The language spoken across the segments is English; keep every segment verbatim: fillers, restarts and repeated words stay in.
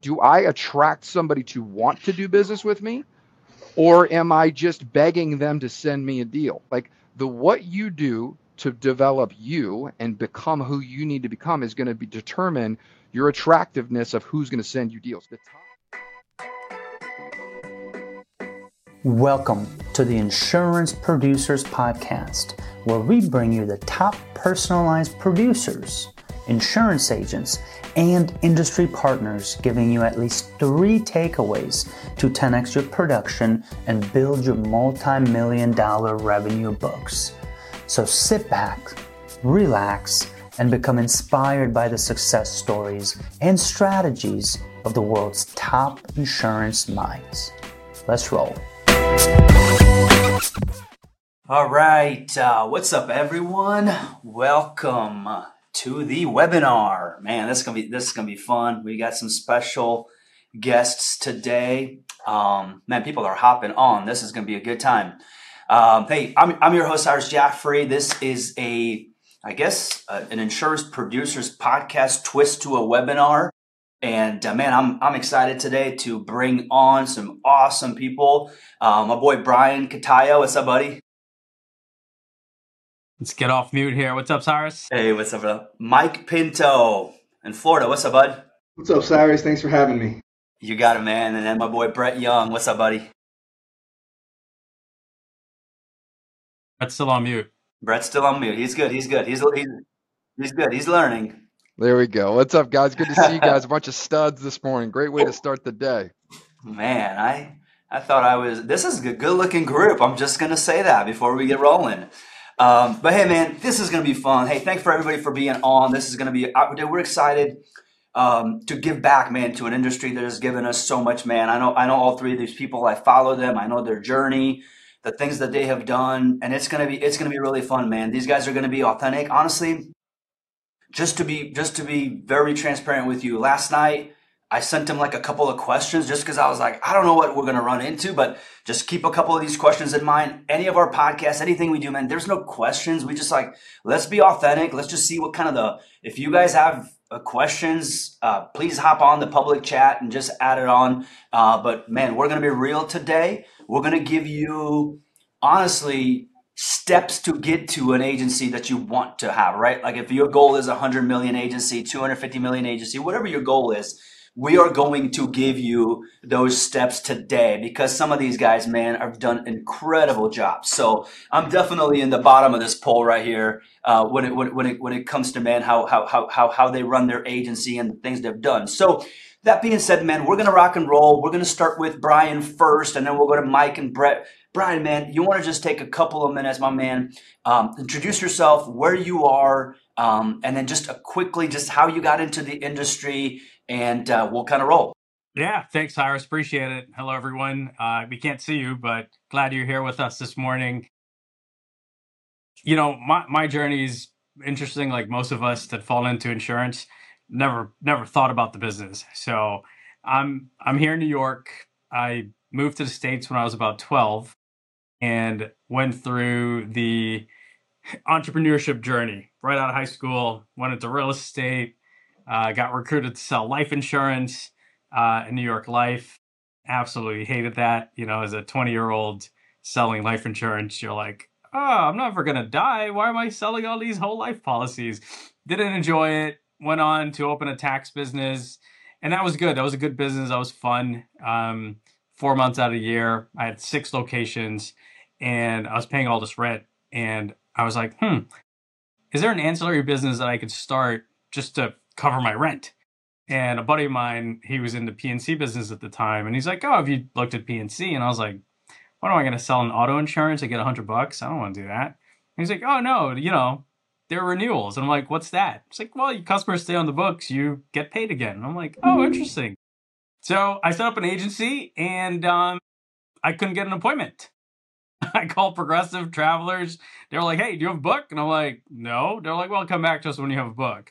Do I attract somebody to want to do business with me? Or am I just begging them to send me a deal? Like the what you do to develop you and become who you need to become is going to be determine your attractiveness of who's going to send you deals. The top- Welcome to the Insurance Producers Podcast, where we bring you the top personalized producers, insurance agents, and industry partners, giving you at least three takeaways to ten x your production and build your multi-million dollar revenue books. So sit back, relax, and become inspired by the success stories and strategies of the world's top insurance minds. Let's roll. All right, uh, what's up, everyone? Welcome to the webinar. Man, this is gonna be this is gonna be fun. We got some special guests today. Um, man, people are hopping on. This is gonna be a good time. Um, hey, I'm I'm your host, Cyrus Jaffrey. This is a, I guess, uh, an insurance producers podcast twist to a webinar. And uh, man, I'm I'm excited today to bring on some awesome people. Uh, my boy Brian Catayo, what's up, buddy? Let's get off mute here. What's up, Cyrus? Hey, what's up, bro? Mike Pinto in Florida. What's up, bud? What's up, Cyrus? Thanks for having me. You got it, man. And then my boy Brett Young. What's up, buddy? Brett's still on mute. Brett's still on mute. He's good. He's good. He's he's he's good. He's learning. There we go. What's up, guys? Good to see you guys. A bunch of studs this morning. Great way to start the day. Man, I I thought I was. This is a good-looking group. I'm just gonna say that before we get rolling. Um, but hey, man, this is going to be fun. Hey, thanks for everybody for being on. This is going to be, we're excited um, to give back, man, to an industry that has given us so much, man. I know, I know all three of these people. I follow them. I know their journey, the things that they have done, and it's going to be, it's going to be really fun, man. These guys are going to be authentic. Honestly, just to be, just to be very transparent with you, last night, I sent him like a couple of questions just because I was like, I don't know what we're going to run into, but just keep a couple of these questions in mind. Any of our podcasts, anything we do, man, there's no questions. We just like, let's be authentic. Let's just see what kind of the, if you guys have uh, questions, uh, please hop on the public chat and just add it on. Uh, but man, we're going to be real today. We're going to give you, honestly, steps to get to an agency that you want to have, right? Like if your goal is a one hundred million agency, two hundred fifty million agency, whatever your goal is, we are going to give you those steps today because some of these guys, man, have done incredible jobs. So I'm definitely in the bottom of this poll right here uh, when it when, when it when it comes to, man, how how how how how they run their agency and the things they've done. So that being said, man, we're gonna rock and roll. We're gonna start with Brian first, and then we'll go to Mike and Brett. Brian, man, you want to just take a couple of minutes, my man, um, introduce yourself, where you are, um, and then just a quickly just how you got into the industry. And uh, we'll kind of roll. Yeah, thanks, Cyrus. Appreciate it. Hello, everyone. Uh, we can't see you, but glad you're here with us this morning. You know, my, my journey is interesting. Like most of us that fall into insurance, never never thought about the business. So I'm I'm here in New York. I moved to the States when I was about twelve and went through the entrepreneurship journey right out of high school. Went into real estate. Uh, got recruited to sell life insurance uh, in New York Life. Absolutely hated that. You know, as a twenty-year-old selling life insurance, you're like, oh, I'm never going to die. Why am I selling all these whole life policies? Didn't enjoy it. Went on to open a tax business. And that was good. That was a good business. That was fun. Um, four months out of the year, I had six locations. And I was paying all this rent. And I was like, hmm, is there an ancillary business that I could start just to cover my rent? And a buddy of mine, he was in the P N C business at the time, and he's like, oh, have you looked at P N C? And I was like, what am I going to sell an auto insurance and get a hundred bucks? I don't want to do that. And he's like, oh no, you know, they're renewals. And I'm like, what's that? It's like, well, your customers stay on the books, you get paid again. And I'm like, oh, interesting. So I set up an agency, and um, I couldn't get an appointment. I called Progressive Travelers. They were like, hey, do you have a book? And I'm like, no. They're like, well, come back to us when you have a book.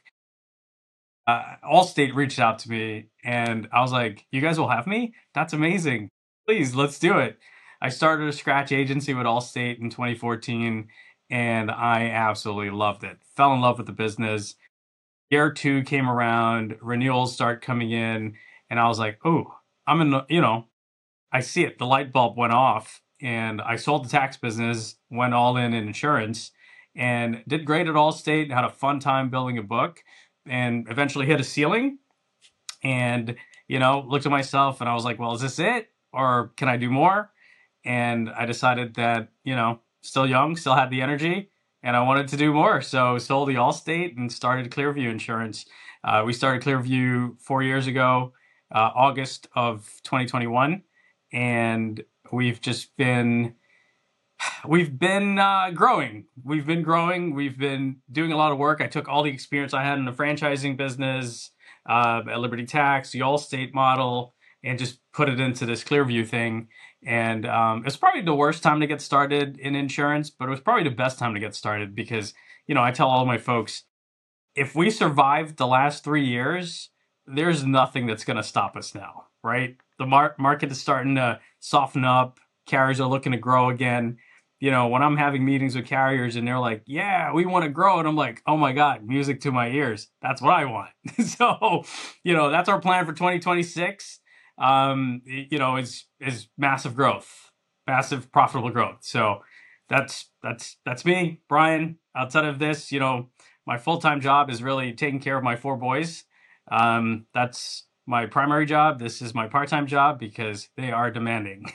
Uh, Allstate reached out to me, and I was like, you guys will have me? That's amazing. Please, let's do it. I started a scratch agency with Allstate in twenty fourteen, and I absolutely loved it. Fell in love with the business. Year two came around, renewals start coming in, And I was like, oh, I'm in the, you know, I see it. The light bulb went off, and I sold the tax business, went all in in insurance, and did great at Allstate, had a fun time building a book, and eventually hit a ceiling. And, you know, looked at myself and I was like, well, is this it? Or can I do more? And I decided that, you know, still young, still had the energy, and I wanted to do more. So sold the Allstate and started Clearview Insurance. Uh, we started Clearview four years ago, uh, August of twenty twenty-one. And we've just been we've been uh, growing. We've been growing. We've been doing a lot of work. I took all the experience I had in the franchising business, uh, at Liberty Tax, the Allstate model, and just put it into this Clearview thing. And um, it's probably the worst time to get started in insurance, but it was probably the best time to get started because, you know, I tell all my folks, if we survived the last three years, there's nothing that's going to stop us now, right? The mar- market is starting to soften up. Carriers are looking to grow again. You know, when I'm having meetings with carriers and they're like, yeah, we want to grow. And I'm like, oh my God, music to my ears. That's what I want. So, you know, that's our plan for twenty twenty-six. Um, you know, is, is massive growth, massive profitable growth. So that's, that's, that's me, Brian. Outside of this, you know, my full-time job is really taking care of my four boys. Um, that's my primary job. This is my part-time job because they are demanding.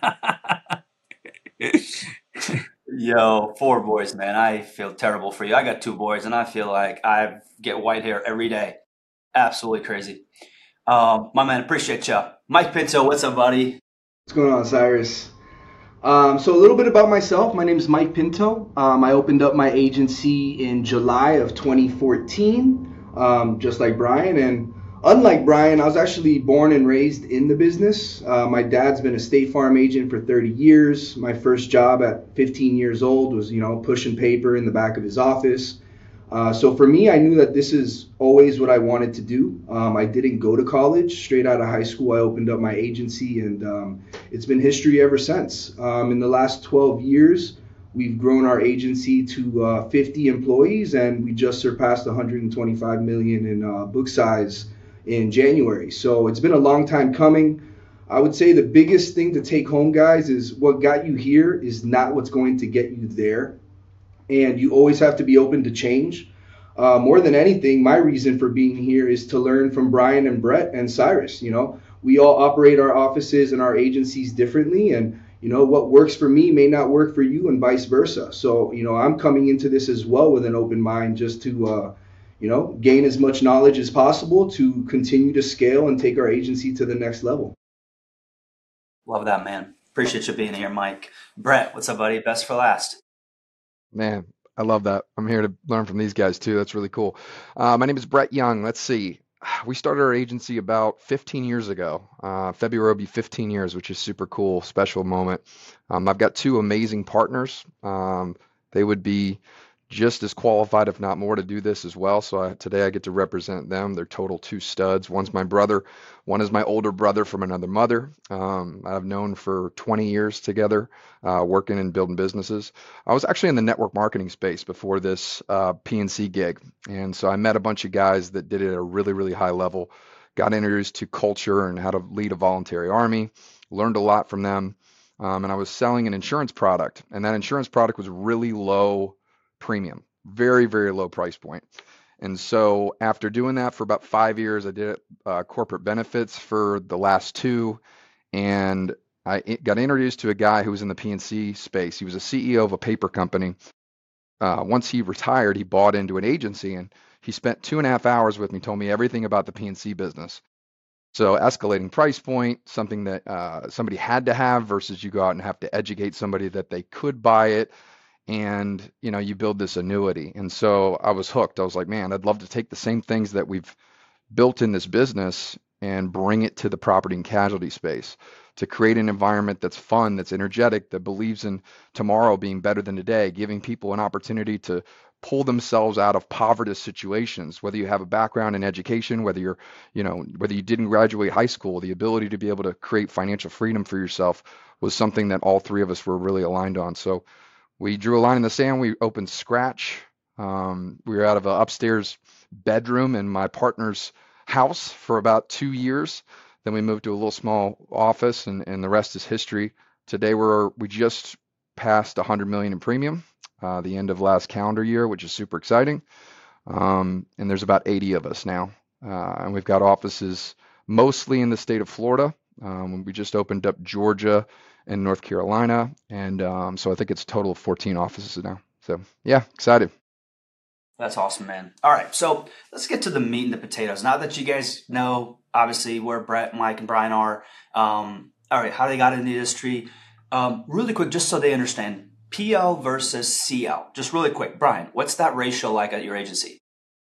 Yo, four boys, man. I feel terrible for you. I got two boys, and I feel like I get white hair every day. Absolutely crazy. Um, my man, appreciate you. Mike Pinto, what's up, buddy? What's going on, Cyrus? Um, so a little bit about myself. My name is Mike Pinto. Um, I opened up my agency in July of twenty fourteen, um, just like Brian. And unlike Brian, I was actually born and raised in the business. Uh, my dad's been a State Farm agent for thirty years. My first job at fifteen years old was, you know, pushing paper in the back of his office. Uh, so for me, I knew that this is always what I wanted to do. Um, I didn't go to college. Straight out of high school, I opened up my agency, and um, it's been history ever since. Um, in the last twelve years, we've grown our agency to uh, fifty employees, and we just surpassed one hundred twenty-five million in uh, book size in January. So it's been a long time coming. I would say the biggest thing to take home, guys, is what got you here is not what's going to get you there. And you always have to be open to change. Uh, more than anything, my reason for being here is to learn from Brian and Brett and Cyrus. You know, we all operate our offices and our agencies differently, and you know, what works for me may not work for you, and vice versa. So, you know, I'm coming into this as well with an open mind, just to, uh, you know, gain as much knowledge as possible to continue to scale and take our agency to the next level. Love that, man. Appreciate you being here, Mike. Brett, what's up, buddy? Best for last. Man, I love that. I'm here to learn from these guys too. That's really cool. Uh, my name is Brett Young. Let's see. We started our agency about fifteen years ago. Uh, February will be fifteen years, which is super cool, special moment. Um, I've got two amazing partners. Um, they would be just as qualified, if not more, to do this as well. So I, today I get to represent them. They're total two studs. One's my brother. One is my older brother from another mother. Um, I've known for twenty years together, uh, working and building businesses. I was actually in the network marketing space before this uh, P N C gig. And so I met a bunch of guys that did it at a really, really high level, got introduced to culture and how to lead a voluntary army, learned a lot from them. Um, and I was selling an insurance product, and that insurance product was really low premium, very, very low price point. And so after doing that for about five years, I did uh, corporate benefits for the last two. And I got introduced to a guy who was in the P N C space. He was a C E O of a paper company. Uh, once he retired, he bought into an agency, and he spent two and a half hours with me, told me everything about the P N C business. So escalating price point, something that uh, somebody had to have versus you go out and have to educate somebody that they could buy it. And, you know, you build this annuity. And so I was hooked. I was like, man, I'd love to take the same things that we've built in this business and bring it to the property and casualty space to create an environment that's fun, that's energetic, that believes in tomorrow being better than today, giving people an opportunity to pull themselves out of poverty situations, whether you have a background in education, whether you're, you know, whether you didn't graduate high school. The ability to be able to create financial freedom for yourself was something that all three of us were really aligned on. So we drew a line in the sand. We opened Scratch. Um, we were out of an upstairs bedroom in my partner's house for about two years. Then we moved to a little small office, and, and the rest is history. Today we're we just passed one hundred million in premium, uh, the end of last calendar year, which is super exciting. Um, and there's about eighty of us now, uh, and we've got offices mostly in the state of Florida. Um, we just opened up Georgia and North Carolina, and um, so I think it's a total of fourteen offices now. So yeah, excited. That's awesome, man. All right, so let's get to the meat and the potatoes. Now that you guys know, obviously, where Brett, Mike, and Brian are, um, all right, how they got in the industry. Um, really quick, just so they understand, P L versus C L. Just really quick, Brian, what's that ratio like at your agency?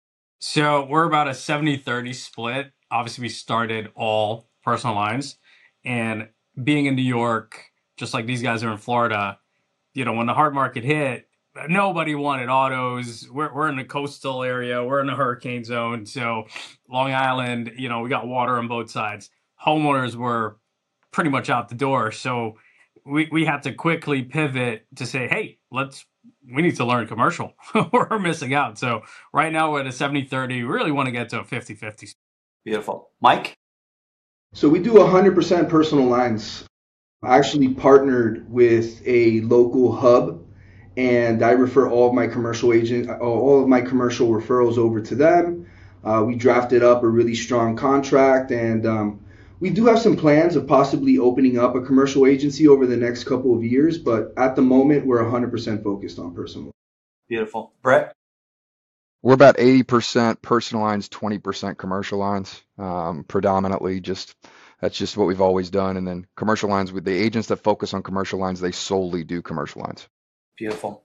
So we're about a seventy thirty split. Obviously, we started all personal lines. And being in New York, just like these guys are in Florida, you know, when the hard market hit, nobody wanted autos. We're we're in the coastal area. We're in the hurricane zone. So Long Island, you know, we got water on both sides. Homeowners were pretty much out the door. So we, we had to quickly pivot to say, hey, let's, we need to learn commercial. We're missing out. So right now we're at a seventy thirty. We really want to get to a fifty fifty. Beautiful. Mike? So we do one hundred percent personal lines. I actually partnered with a local hub, and I refer all of my commercial agent, all of my commercial referrals over to them. Uh, we drafted up a really strong contract, and um, we do have some plans of possibly opening up a commercial agency over the next couple of years, but at the moment, we're one hundred percent focused on personal. Beautiful. Brett? We're about eighty percent personal lines, twenty percent commercial lines, um, predominantly just, that's just what we've always done. And then commercial lines, with the agents that focus on commercial lines, they solely do commercial lines. Beautiful.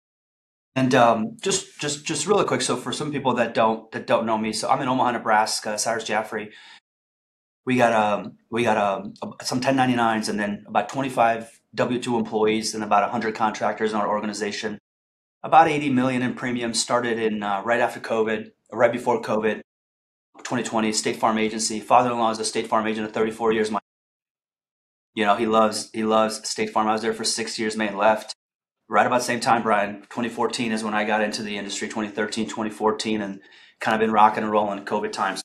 And um, just, just, just really quick. So for some people that don't, that don't know me, so I'm in Omaha, Nebraska, Cyrus Jaffrey. We got, um, we got um, some ten ninety-nines and then about twenty-five W two employees and about one hundred contractors in our organization. About eighty million in premium. Started in uh, right after COVID, right before COVID, twenty twenty. State Farm agency. Father-in-law is a State Farm agent of thirty-four years. My, you know, he loves he loves State Farm. I was there for six years. May left right about the same time. Brian, twenty fourteen is when I got into the industry. twenty thirteen, twenty fourteen, and kind of been rocking and rolling COVID times.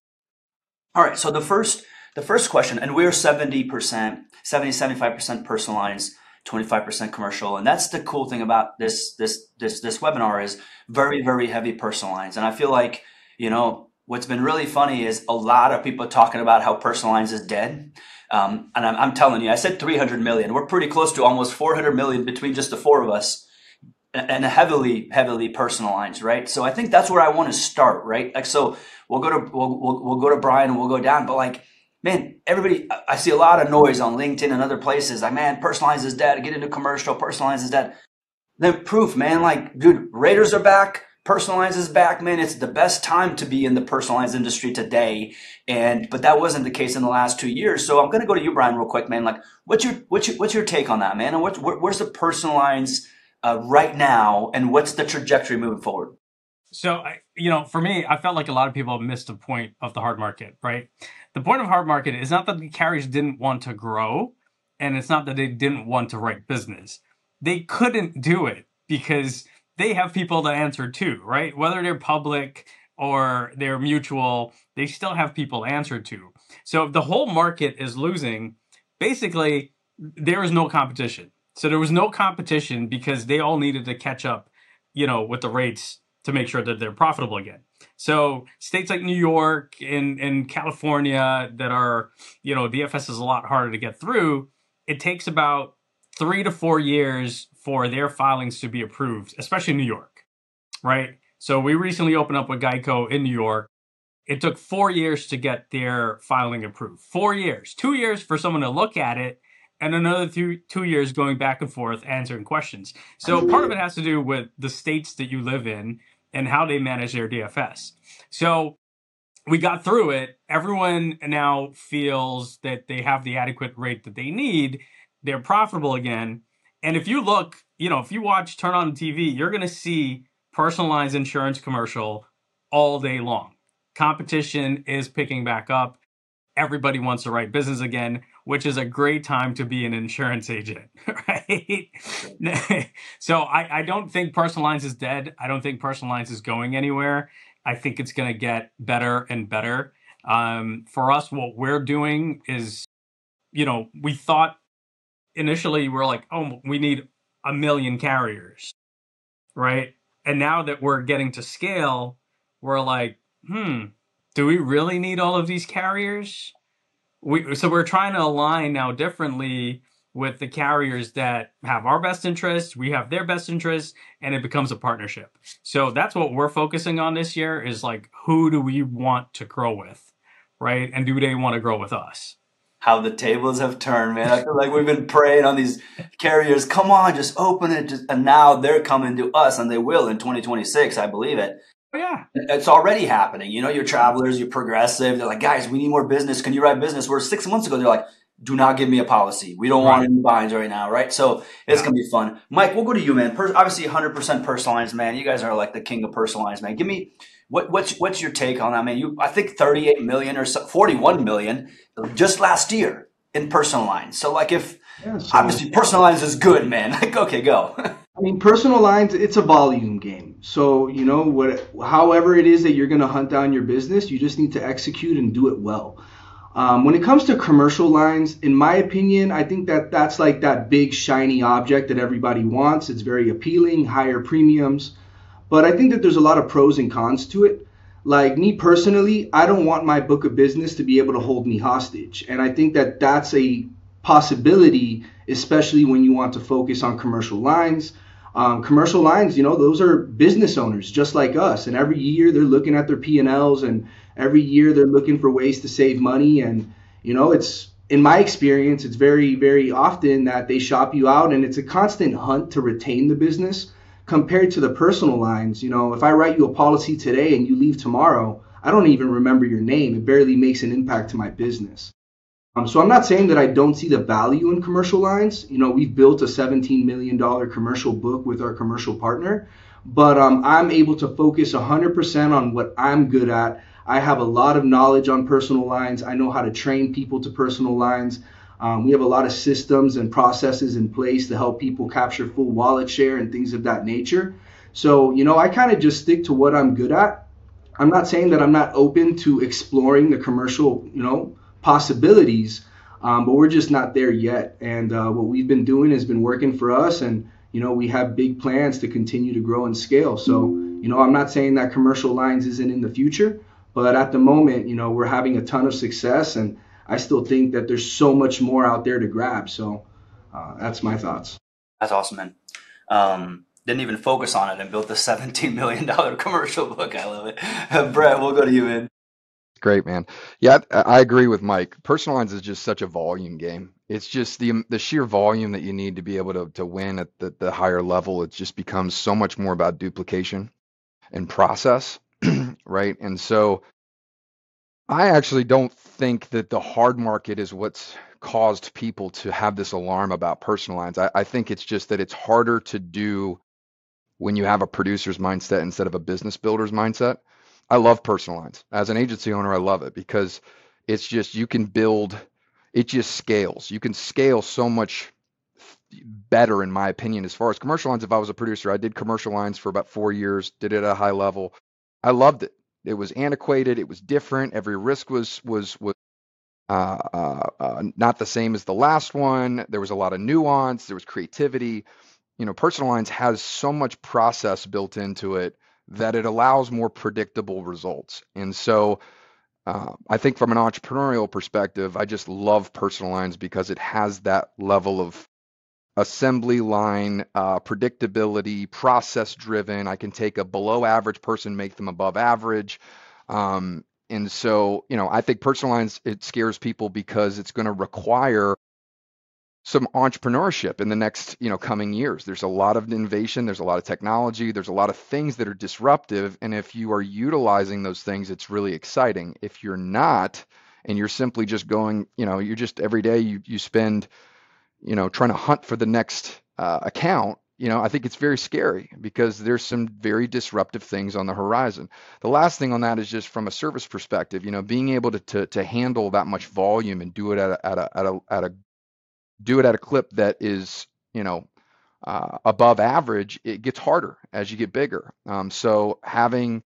All right. So the first the first question, and we're seventy percent, seventy, seventy-five percent personal lines, twenty-five percent commercial. And that's the cool thing about this, this, this, this webinar is very, very heavy personal lines. And I feel like, you know, what's been really funny is a lot of people talking about how personal lines is dead. Um, and I'm, I'm telling you, I said three hundred million. We're pretty close to almost four hundred million between just the four of us, and heavily, heavily personal lines, right? So I think that's where I want to start, right? Like, so we'll go to, we'll, we'll, we'll go to Brian and we'll go down, but like, man, everybody, I see a lot of noise on LinkedIn and other places. Like, man, personal lines is dead. Get into commercial. Personal lines is dead. Then proof, man. Like, dude, Raiders are back. Personal lines is back, man. It's the best time to be in the personal lines industry today. And but that wasn't the case in the last two years. So I'm going to go to you, Brian, real quick, man. Like, what's your what's your what's your take on that, man? And what where, where's the personal lines uh, right now, and what's the trajectory moving forward? So, I, you know, for me, I felt like a lot of people missed the point of the hard market, right? The point of hard market is not that the carriers didn't want to grow, and it's not that they didn't want to write business. They couldn't do it because they have people to answer to, right? Whether they're public or they're mutual, they still have people to answer to. So if the whole market is losing, basically, there is no competition. So there was no competition because they all needed to catch up, you know, with the rates to make sure that they're profitable again. So states like New York and, and California that are, you know, D F S is a lot harder to get through. It takes about three to four years for their filings to be approved, especially in New York, right? So we recently opened up with Geico in New York. It took four years to get their filing approved. Four years. Two years for someone to look at it, and another two, two years going back and forth answering questions. So part of it has to do with the states that you live in and how they manage their D F S. So we got through it. Everyone now feels that they have the adequate rate that they need. They're profitable again. And if you look, you know, if you watch, turn on T V, you're going to see personalized insurance commercial all day long. Competition is picking back up. Everybody wants to write business again, which is a great time to be an insurance agent, right? So I, I don't think personal lines is dead. I don't think personal lines is going anywhere. I think it's going to get better and better. Um, for us, what we're doing is, you know, we thought initially we're like, oh, we need a million carriers, right? And now that we're getting to scale, we're like, hmm, do we really need all of these carriers? We so we're trying to align now differently with the carriers that have our best interests, we have their best interests, and it becomes a partnership. So that's what we're focusing on this year is like, who do we want to grow with, right? And do they want to grow with us? How the tables have turned, man. I feel like we've been praying on these carriers. Come on, just open it. Just, and now they're coming to us, and they will in twenty twenty-six, I believe it. Oh, yeah. It's already happening. You know, your Travelers, your Progressive, they're like, guys, we need more business. Can you write business? Where six months ago, they're like, do not give me a policy. We don't Right. want any binds right now, right? So it's Yeah. going to be fun. Mike, we'll go to you, man. Per- obviously, one hundred percent personalized, man. You guys are like the king of personalized, man. Give me what, what's what's your take on that, man? You, I think thirty-eight million or so, forty-one million just last year in personal lines. So, like, if Yeah, so- obviously personal lines is good, man. Like, okay, go. I mean, personal lines, it's a volume game. So, you know, what, however it is that you're going to hunt down your business, you just need to execute and do it well. Um, when it comes to commercial lines, in my opinion, I think that that's like that big shiny object that everybody wants. It's very appealing, higher premiums. But I think that there's a lot of pros and cons to it. Like me personally, I don't want my book of business to be able to hold me hostage. And I think that that's a possibility, especially when you want to focus on commercial lines. Um, commercial lines, you know, those are business owners just like us. And every year they're looking at their P and Ls, and every year they're looking for ways to save money. And, you know, it's, in my experience, it's very, very often that they shop you out, and it's a constant hunt to retain the business compared to the personal lines. You know, if I write you a policy today and you leave tomorrow, I don't even remember your name. It barely makes an impact to my business. Um, so I'm not saying that I don't see the value in commercial lines. You know, we've built a seventeen million dollars commercial book with our commercial partner, but um, I'm able to focus one hundred percent on what I'm good at. I have a lot of knowledge on personal lines. I know how to train people to personal lines. Um, we have a lot of systems and processes in place to help people capture full wallet share and things of that nature. So, you know, I kind of just stick to what I'm good at. I'm not saying that I'm not open to exploring the commercial, you know, possibilities, um, but we're just not there yet. And uh, what we've been doing has been working for us, and you know, we have big plans to continue to grow and scale. So, you know, I'm not saying that commercial lines isn't in the future, but at the moment, you know, we're having a ton of success, and I still think that there's so much more out there to grab. So uh, that's my thoughts. That's awesome, man. Um, didn't even focus on it and built a seventeen million dollars commercial book. I love it. Brett, we'll go to you, man. Great, man. Yeah, I I agree with Mike. Personal lines is just such a volume game. It's just the the sheer volume that you need to be able to to win at the, the higher level. It just becomes so much more about duplication and process, right? And so I actually don't think that the hard market is what's caused people to have this alarm about personal lines. I, I think it's just that it's harder to do when you have a producer's mindset instead of a business builder's mindset. I love personal lines. As an agency owner, I love it because it's just, you can build, it just scales. You can scale so much better, in my opinion, as far as commercial lines. If I was a producer, I did commercial lines for about four years, did it at a high level. I loved it. It was antiquated. It was different. Every risk was, was, was uh, uh, uh, not the same as the last one. There was a lot of nuance. There was creativity. You know, personal lines has so much process built into it that it allows more predictable results. And so uh, I think from an entrepreneurial perspective, I just love personal lines because it has that level of assembly line, uh, predictability, process driven. I can take a below average person, make them above average. Um, and so, you know, I think personal lines, it scares people because it's going to require some entrepreneurship in the next, you know, coming years. There's a lot of innovation, there's a lot of technology, there's a lot of things that are disruptive. And if you are utilizing those things, it's really exciting. If you're not, and you're simply just going, you know, you're just every day you you spend, you know, trying to hunt for the next uh, account, you know, I think it's very scary because there's some very disruptive things on the horizon. The last thing on that is just from a service perspective, you know, being able to to, to handle that much volume and do it at a, at a, at a, at a do it at a clip that is, you know, uh, above average, it gets harder as you get bigger. Um, so having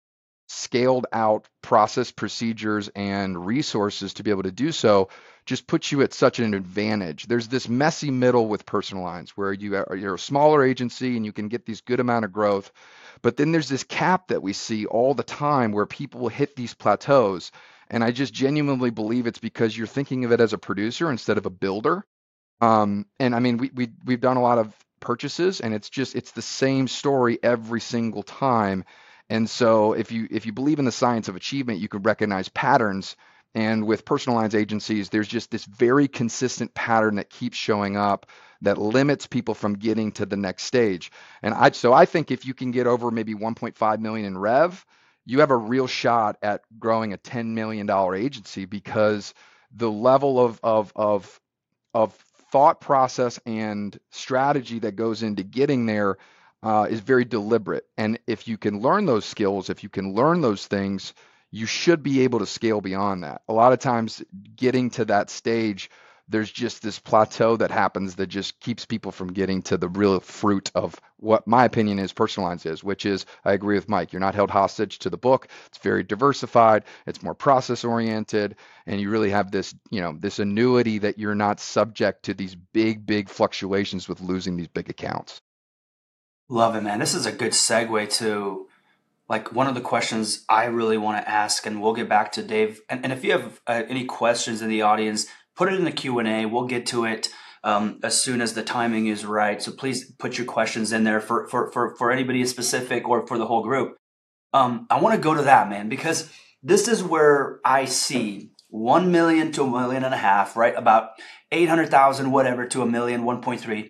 scaled out process, procedures, and resources to be able to do so just puts you at such an advantage. There's this messy middle with personal lines where you are, you're a smaller agency and you can get these good amount of growth, but then there's this cap that we see all the time where people will hit these plateaus. And I just genuinely believe it's because you're thinking of it as a producer instead of a builder. Um, and I mean, we, we, we've done a lot of purchases, and it's just, it's the same story every single time. And so if you, if you believe in the science of achievement, you can recognize patterns. And with personal lines agencies, there's just this very consistent pattern that keeps showing up that limits people from getting to the next stage. And I, so I think if you can get over maybe one point five million in rev, you have a real shot at growing a ten million dollars agency, because the level of, of, of, of thought process and strategy that goes into getting there uh, is very deliberate. And if you can learn those skills, if you can learn those things, you should be able to scale beyond that. A lot of times getting to that stage, there's just this plateau that happens that just keeps people from getting to the real fruit of what my opinion is personal lines is, which is, I agree with Mike, you're not held hostage to the book. It's very diversified, it's more process oriented, and you really have this, you know, this annuity that you're not subject to these big, big fluctuations with losing these big accounts. Love it, man. This is a good segue to like one of the questions I really want to ask, and we'll get back to Dave. And, and if you have uh, any questions in the audience, put it in the Q and A. We'll get to it um, as soon as the timing is right. So please put your questions in there for for for, for anybody specific or for the whole group. Um, I want to go to that, man, because this is where I see one million to a million and a half, right? About eight hundred thousand, whatever, to a million, one point three.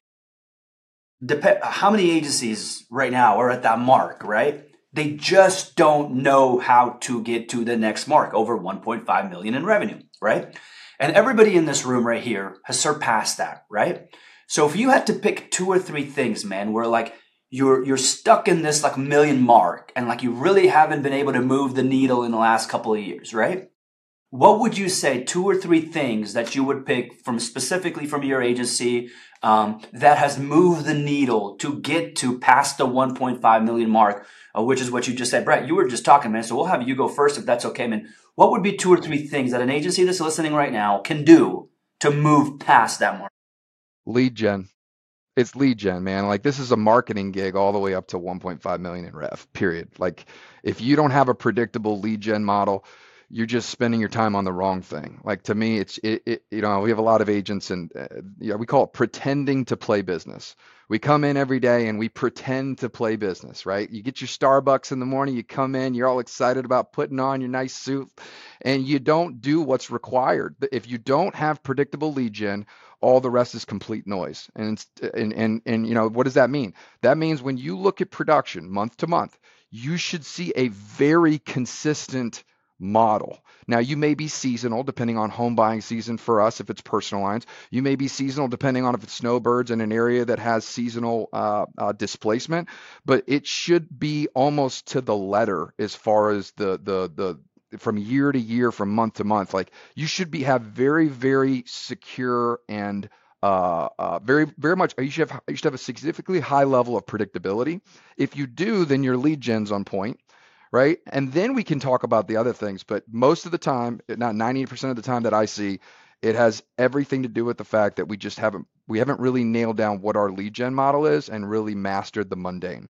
Dep- how many agencies right now are at that mark, right? They just don't know how to get to the next mark, over one point five million in revenue, right? And everybody in this room right here has surpassed that, right? So if you had to pick two or three things, man, where like you're you're stuck in this like million mark and like you really haven't been able to move the needle in the last couple of years, right? What would you say two or three things that you would pick from specifically from your agency um, that has moved the needle to get to past the one point five million mark, uh, which is what you just said, Brett? You were just talking, man. So we'll have you go first if that's okay, man. What would be two or three things that an agency that's listening right now can do to move past that mark? Lead gen. It's lead gen, man. Like this is a marketing gig all the way up to one point five million in rev, period. Like if you don't have a predictable lead gen model, you're just spending your time on the wrong thing. Like to me, it's, it, it you know, we have a lot of agents and uh, you know, we call it pretending to play business. We come in every day and we pretend to play business, right? You get your Starbucks in the morning, you come in, you're all excited about putting on your nice suit, and you don't do what's required. If you don't have predictable lead gen, all the rest is complete noise. And, and, and, and, you know, what does that mean? That means when you look at production month to month, you should see a very consistent model. Now, you may be seasonal depending on home buying season for us if it's personal lines. You may be seasonal depending on if it's snowbirds in an area that has seasonal uh, uh, displacement, but it should be almost to the letter as far as the the the from year to year, from month to month. Like you should be have very, very secure and uh, uh, very, very much, you should have you should have a significantly high level of predictability. If you do, then your lead gen's on point. Right. And then we can talk about the other things. But most of the time, not ninety percent of the time that I see, it has everything to do with the fact that we just haven't we haven't really nailed down what our lead gen model is and really mastered the mundane.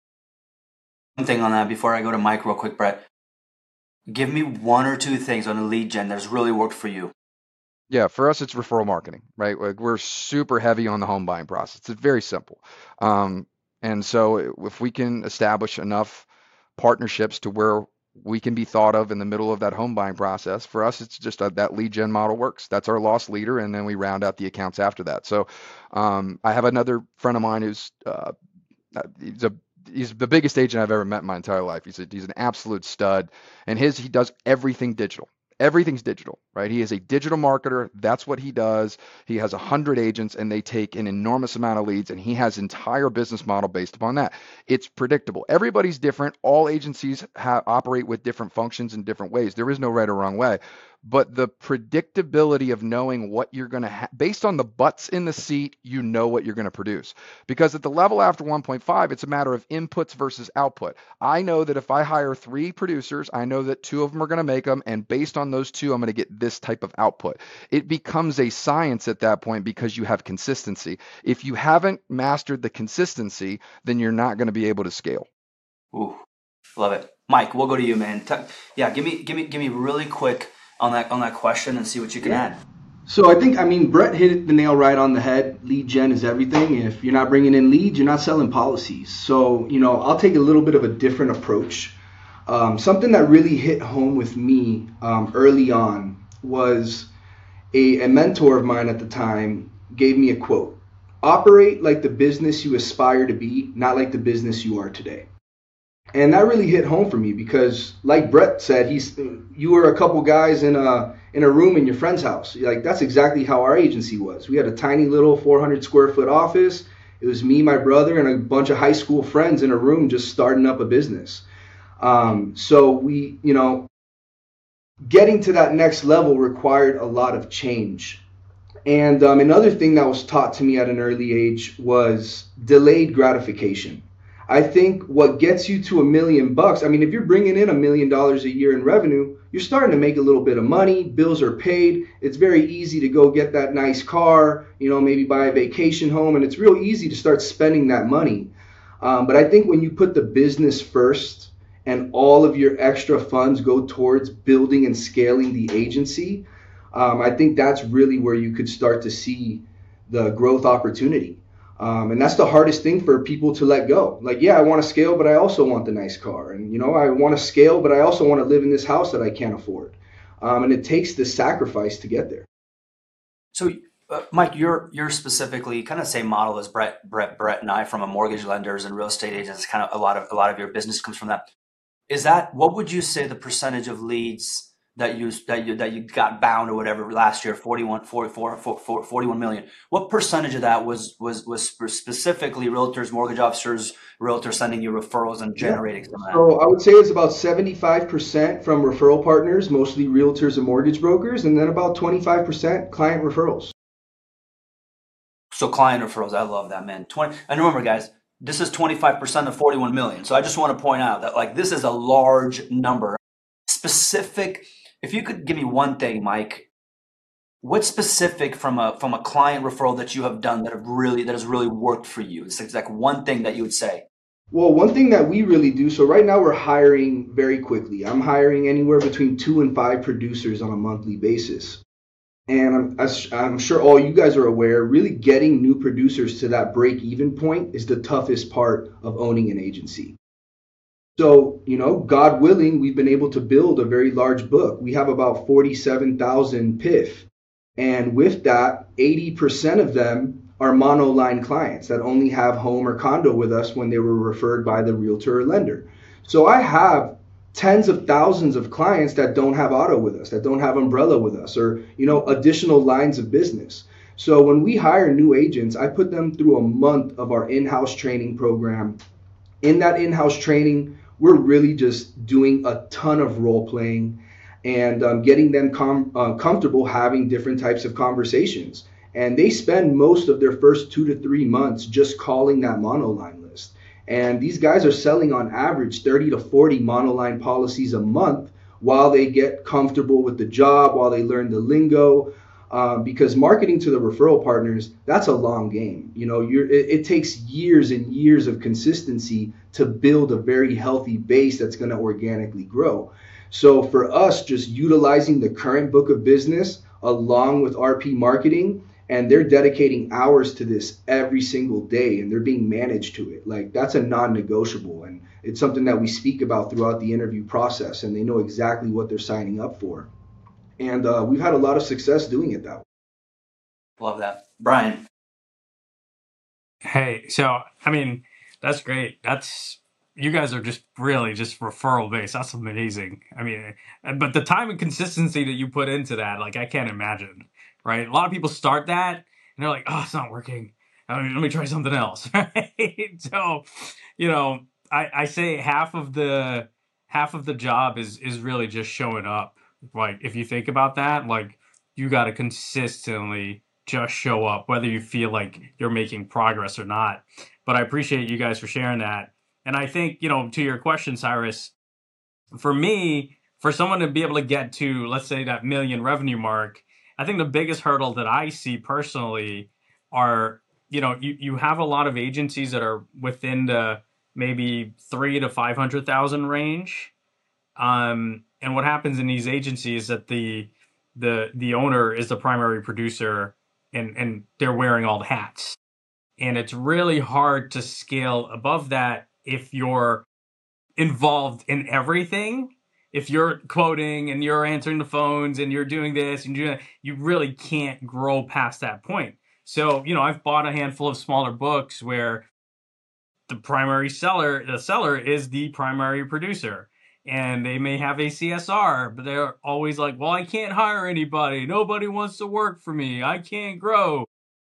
One thing on that before I go to Mike real quick, Brett. Give me one or two things on the lead gen that has really worked for you. Yeah, for us, it's referral marketing, right? Like we're super heavy on the home buying process. It's very simple. Um, and so if we can establish enough partnerships to where we can be thought of in the middle of that home buying process, for us, it's just a, that lead gen model works. That's our loss leader. And then we round out the accounts after that. So um, I have another friend of mine who's uh, he's a he's the biggest agent I've ever met in my entire life. He's a, he's an absolute stud, and his he does everything digital. Everything's digital, right? He is a digital marketer. That's what he does. He has a hundred agents and they take an enormous amount of leads, and he has entire business model based upon that. It's predictable. Everybody's different. All agencies have, operate with different functions in different ways. There is no right or wrong way, but the predictability of knowing what you're going to ha- based on the butts in the seat, you know what you're going to produce. Because at the level after one point five, it's a matter of inputs versus output. I know that if I hire three producers, I know that two of them are going to make them, and based on those two, I'm going to get this type of output. It becomes a science at that point because you have consistency. If you haven't mastered the consistency, then you're not going to be able to scale. Ooh, love it. Mike, we'll go to you, man. T- yeah, give me, give me, give me really quick on that on that question and see what you can Yeah. add. So I think, I mean, Brett hit the nail right on the head. Lead gen is everything. If you're not bringing in leads, you're not selling policies. So, you know, I'll take a little bit of a different approach. Um, something that really hit home with me um, early on was a, a mentor of mine at the time gave me a quote. Operate like the business you aspire to be, not like the business you are today. And that really hit home for me because, like Brett said, he's you were a couple guys in a in a room in your friend's house. Like, that's exactly how our agency was. We had a tiny little four hundred square foot office. It was me, my brother, and a bunch of high school friends in a room just starting up a business. Um, so we, you know, getting to that next level required a lot of change. And um, another thing that was taught to me at an early age was delayed gratification. I think what gets you to a million bucks, I mean, if you're bringing in a million dollars a year in revenue, you're starting to make a little bit of money, bills are paid, it's very easy to go get that nice car, you know, maybe buy a vacation home, and it's real easy to start spending that money. Um, but I think when you put the business first and all of your extra funds go towards building and scaling the agency, um, I think that's really where you could start to see the growth opportunity. Um, and that's the hardest thing for people to let go. Like, yeah, I want to scale, but I also want the nice car. And, you know, I want to scale, but I also want to live in this house that I can't afford. Um, and it takes the sacrifice to get there. So, uh, Mike, you're you're specifically kind of the same model as Brett, Brett, Brett, and I from a mortgage lenders and real estate agents. Kind of a lot of a lot of your business comes from that. Is that what would you say the percentage of leads that you that you that you got bound or whatever last year, forty-one, forty-four, forty-one million? What percentage of that was was was specifically realtors, mortgage officers, realtors sending you referrals and generating some of that? So I would say it's about seventy-five percent from referral partners, mostly realtors and mortgage brokers, and then about twenty-five percent client referrals. So client referrals, I love that, man. twenty, and remember, guys, this is twenty-five percent of forty-one million. So I just want to point out that, like, this is a large number. Specific. If you could give me one thing, Mike, what's specific from a from a client referral that you have done that have really that has really worked for you? It's like one thing that you would say. Well, one thing that we really do, so right now we're hiring very quickly. I'm hiring anywhere between two and five producers on a monthly basis. And I'm, as I'm sure all you guys are aware, really getting new producers to that break-even point is the toughest part of owning an agency. So, you know, God willing, we've been able to build a very large book. We have about forty-seven thousand P I F. And with that, eighty percent of them are monoline clients that only have home or condo with us when they were referred by the realtor or lender. So I have tens of thousands of clients that don't have auto with us, that don't have umbrella with us, or, you know, additional lines of business. So when we hire new agents, I put them through a month of our in-house training program. In that in-house training, we're really just doing a ton of role playing and um, getting them com- uh, comfortable having different types of conversations. And they spend most of their first two to three months just calling that monoline list. And these guys are selling on average thirty to forty monoline policies a month while they get comfortable with the job, while they learn the lingo. Um, because marketing to the referral partners, that's a long game. You know, you're, it, it takes years and years of consistency to build a very healthy base that's going to organically grow. So for us, just utilizing the current book of business along with R P marketing, and they're dedicating hours to this every single day, and they're being managed to it. Like, that's a non-negotiable, and it's something that we speak about throughout the interview process, and they know exactly what they're signing up for. And uh, we've had a lot of success doing it that way. Love that. Brian. Hey, so, I mean, that's great. That's, you guys are just really just referral based. That's amazing. I mean, but the time and consistency that you put into that, like, I can't imagine, right? A lot of people start that and they're like, oh, it's not working. I mean, let me try something else, right? So, you know, I, I say half of the, half of the job is, is really just showing up, Like, if you think about that, like, you got to consistently just show up, whether you feel like you're making progress or not. But I appreciate you guys for sharing that. And I think, you know, to your question, Cyrus, for me, for someone to be able to get to, let's say, that million revenue mark, I think the biggest hurdle that I see personally are, you know, you, you have a lot of agencies that are within the maybe three to five hundred thousand range. Um, and what happens in these agencies is that the the the owner is the primary producer, and and they're wearing all the hats. And it's really hard to scale above that if you're involved in everything. If you're quoting and you're answering the phones and you're doing this and you you really can't grow past that point. So, you know, I've bought a handful of smaller books where the primary seller, the seller is the primary producer, and they may have a C S R, but they're always like, well, I can't hire anybody. Nobody wants to work for me. I can't grow.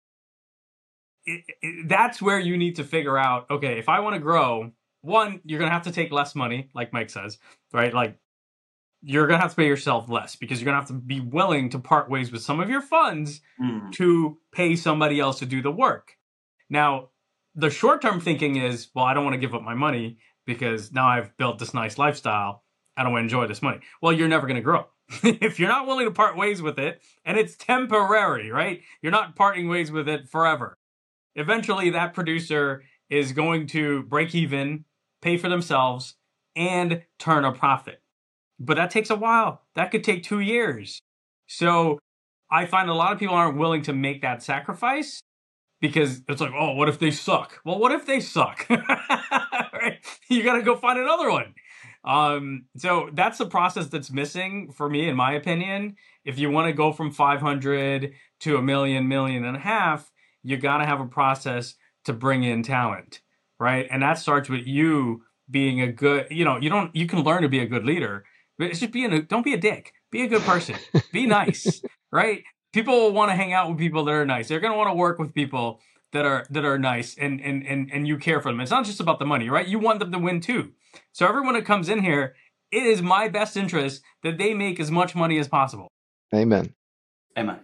It, it, that's where you need to figure out, okay, if I want to grow, one, you're going to have to take less money, like Mike says, right? Like, you're going to have to pay yourself less because you're going to have to be willing to part ways with some of your funds mm. to pay somebody else to do the work. Now, the short-term thinking is, well, I don't want to give up my money because now I've built this nice lifestyle. I don't want to enjoy this money. Well, you're never going to grow. If you're not willing to part ways with it, and it's temporary, right? You're not parting ways with it forever. Eventually, that producer is going to break even, pay for themselves, and turn a profit. But that takes a while. That could take two years. So I find a lot of people aren't willing to make that sacrifice because it's like, oh, what if they suck? Well, what if they suck? Right? You got to go find another one. Um, so that's the process that's missing for me, in my opinion. If you want to go from five hundred to a million, million and a half, you got to have a process to bring in talent, right? And that starts with you being a good, you know, you don't, you can learn to be a good leader. But it's just being a, don't be a dick. Be a good person. Be nice, right? People will want to hang out with people that are nice. They're going to want to work with people that are that are nice, and and and and you care for them. It's not just about the money, right? You want them to win too. So everyone that comes in here, it is my best interest that they make as much money as possible. Amen. Amen.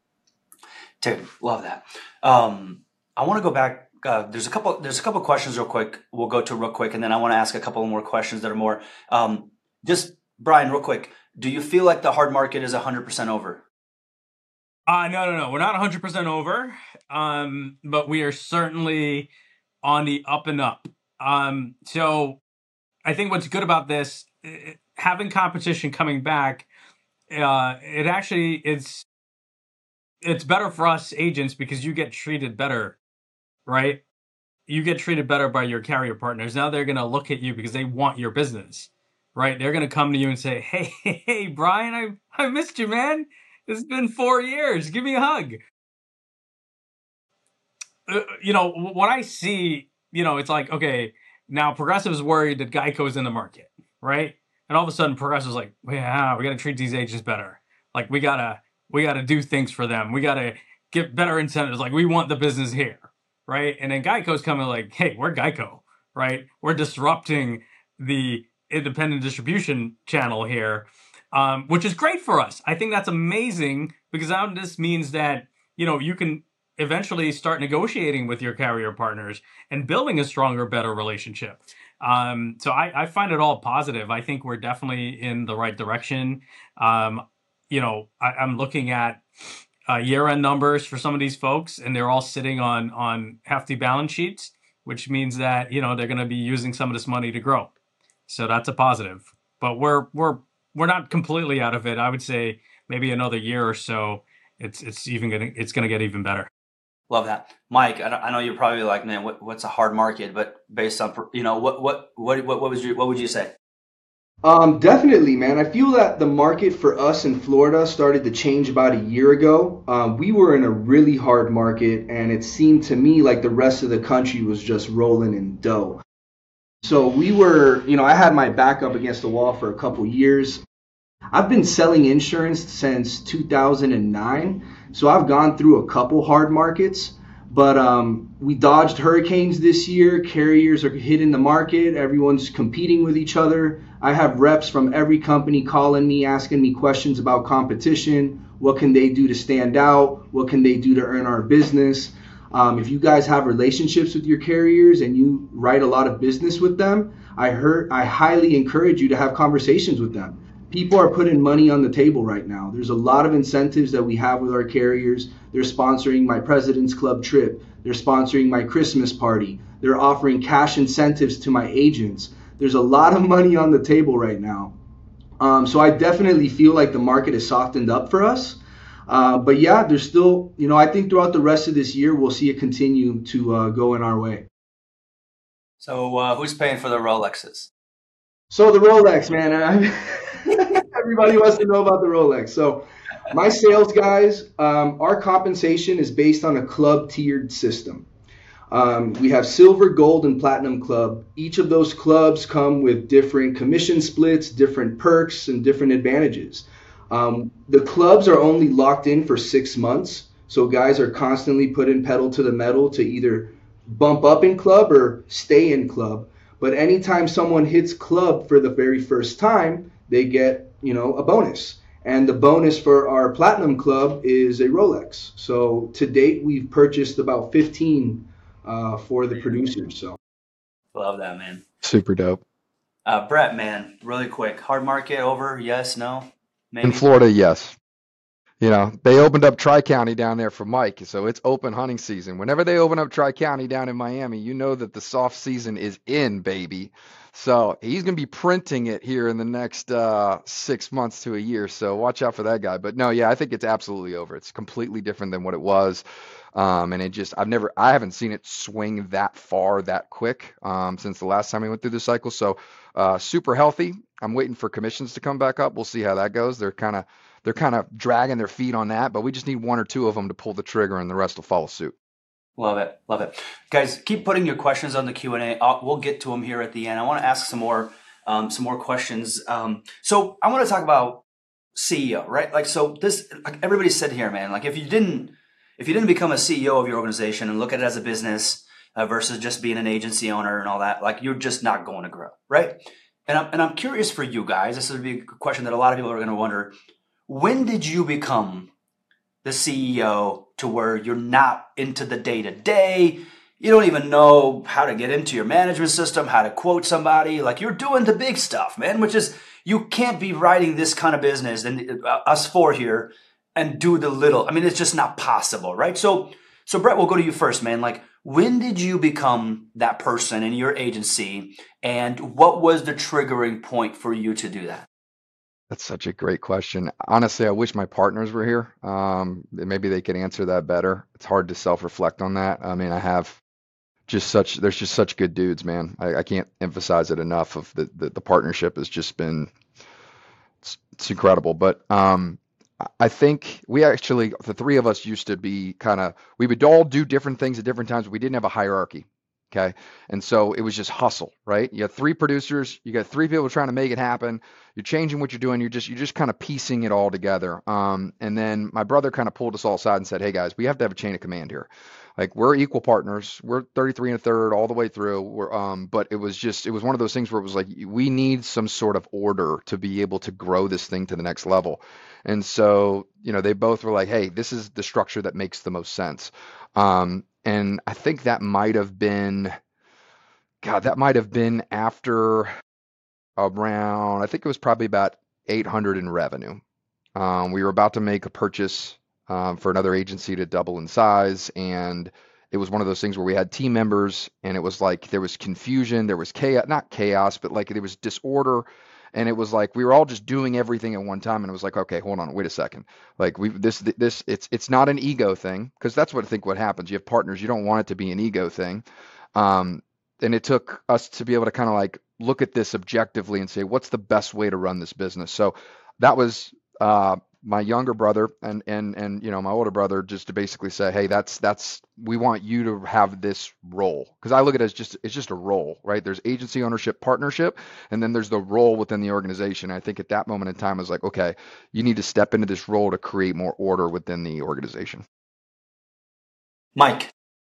Dude, love that. Um, I want to go back. Uh, there's a couple. There's a couple questions real quick. We'll go to real quick, and then I want to ask a couple more questions that are more um, just. Brian, real quick, do you feel like the hard market is one hundred percent over? Uh, no, no, no. We're not one hundred percent over, um, but we are certainly on the up and up. Um, so I think what's good about this, it, having competition coming back, uh, it actually it's it's better for us agents because you get treated better, right? You get treated better by your carrier partners. Now they're going to look at you because they want your business. Right, they're gonna come to you and say, "Hey, hey, hey, Brian, I I missed you, man. It's been four years. Give me a hug." Uh, you know what I see. You know, it's like, okay, now Progressive's worried that Geico's in the market, right? And all of a sudden, Progressive's like, "Yeah, we gotta treat these agents better. Like, we gotta we gotta do things for them. We gotta get better incentives. Like, we want the business here, right?" And then Geico's coming like, "Hey, we're Geico, right? We're disrupting the independent distribution channel here," um, which is great for us. I think that's amazing because now this means that, you know, you can eventually start negotiating with your carrier partners and building a stronger, better relationship. Um, so I, I find it all positive. I think we're definitely in the right direction. Um, you know, I, I'm looking at uh, year-end numbers for some of these folks, and they're all sitting on on hefty balance sheets, which means that, you know, they're going to be using some of this money to grow. So that's a positive, but we're we're we're not completely out of it. I would say maybe another year or so, it's it's even gonna it's gonna get even better. Love that, Mike. I, I know you're probably like, man, what, what's a hard market? But based on, you know, what what what what, what was your what would you say? Um, definitely, man. I feel that the market for us in Florida started to change about a year ago. Um, we were in a really hard market, and it seemed to me like the rest of the country was just rolling in dough. So we were, you know, I had my back up against the wall for a couple years. I've been selling insurance since two thousand nine, so I've gone through a couple hard markets. But um, we dodged hurricanes this year. Carriers are hitting the market. Everyone's competing with each other. I have reps from every company calling me, asking me questions about competition. What can they do to stand out? What can they do to earn our business? Um, if you guys have relationships with your carriers and you write a lot of business with them, I heard, I highly encourage you to have conversations with them. People are putting money on the table right now. There's a lot of incentives that we have with our carriers. They're sponsoring my President's Club trip. They're sponsoring my Christmas party. They're offering cash incentives to my agents. There's a lot of money on the table right now. Um, so I definitely feel like the market has softened up for us. Uh, but yeah, there's still, you know, I think throughout the rest of this year, we'll see it continue to uh, go in our way. So uh, who's paying for the Rolexes? So the Rolex, man, I, everybody wants to know about the Rolex. So my sales guys, um, our compensation is based on a club tiered system. Um, we have silver, gold, and platinum club. Each of those clubs come with different commission splits, different perks, and different advantages. Um, the clubs are only locked in for six months. So guys are constantly putting pedal to the metal to either bump up in club or stay in club. But anytime someone hits club for the very first time, they get, you know, a bonus. And the bonus for our platinum club is a Rolex. So to date, we've purchased about fifteen uh, for the producers. So Love that, man. Super dope. Uh, Brett, man, really quick. Hard market over? Yes, no, maybe? In Florida, yes. You know, they opened up Tri-County down there for Mike, so it's open hunting season. Whenever they open up Tri-County down in Miami, you know that the soft season is in, baby. So he's going to be printing it here in the next uh, six months to a year. So watch out for that guy. But no, yeah, I think it's absolutely over. It's completely different than what it was. Um, and it just, I've never, I haven't seen it swing that far, that quick um, since the last time we went through the cycle. So uh, super healthy. I'm waiting for commissions to come back up. We'll see how that goes. They're kind of, they're kind of dragging their feet on that, but we just need one or two of them to pull the trigger and the rest will follow suit. Love it. Love it. Guys, keep putting your questions on the Q and A. I'll, we'll get to them here at the end. I want to ask some more, um, some more questions. Um, so I want to talk about C E O, right? Like, so this, like everybody said here, man, like if you didn't, if you didn't become a C E O of your organization and look at it as a business uh, versus just being an agency owner and all that, like you're just not going to grow, right? And I'm, and I'm curious for you guys, this would be a question that a lot of people are going to wonder, when did you become the C E O to where you're not into the day-to-day? You don't even know how to get into your management system, how to quote somebody. Like you're doing the big stuff, man, which is you can't be writing this kind of business and uh, us four here and do the little. I mean, it's just not possible, right? So, so Brett, we'll go to you first, man. Like, when did you become that person in your agency, and what was the triggering point for you to do that? That's such a great question. Honestly, I wish my partners were here. Um, maybe they could answer that better. It's hard to self-reflect on that. I mean, I have just such, there's just such good dudes, man. I, I can't emphasize it enough of the, the, the partnership has just been, it's, it's incredible. But um, I think we actually, the three of us used to be kind of, we would all do different things at different times. But we didn't have a hierarchy. Okay. And so it was just hustle, right? You have three producers, you got three people trying to make it happen. You're changing what you're doing. You're just, you're just kind of piecing it all together. Um, and then my brother kind of pulled us all aside and said, hey guys, we have to have a chain of command here. Like we're equal partners. We're thirty-three and a third all the way through. We're, um, but it was just, it was one of those things where it was like, we need some sort of order to be able to grow this thing to the next level. And so, you know, they both were like, hey, this is the structure that makes the most sense. Um, And I think that might have been, God, that might have been after around, I think it was probably about eight hundred in revenue. Um, we were about to make a purchase um, for another agency to double in size. And it was one of those things where we had team members and it was like, there was confusion, there was chaos, not chaos, but like there was disorder. And it was like, we were all just doing everything at one time. And it was like, okay, hold on, wait a second. Like we, this, this, it's, it's not an ego thing. Cause that's what I think what happens. You have partners, you don't want it to be an ego thing. Um, and it took us to be able to kind of like look at this objectively and say, what's the best way to run this business? So that was, uh, my younger brother and, and, and, you know, my older brother just to basically say, hey, that's, that's, we want you to have this role. Cause I look at it as just, it's just a role, right? There's agency ownership, partnership, and then there's the role within the organization. I think at that moment in time, I was like, okay, you need to step into this role to create more order within the organization. Mike.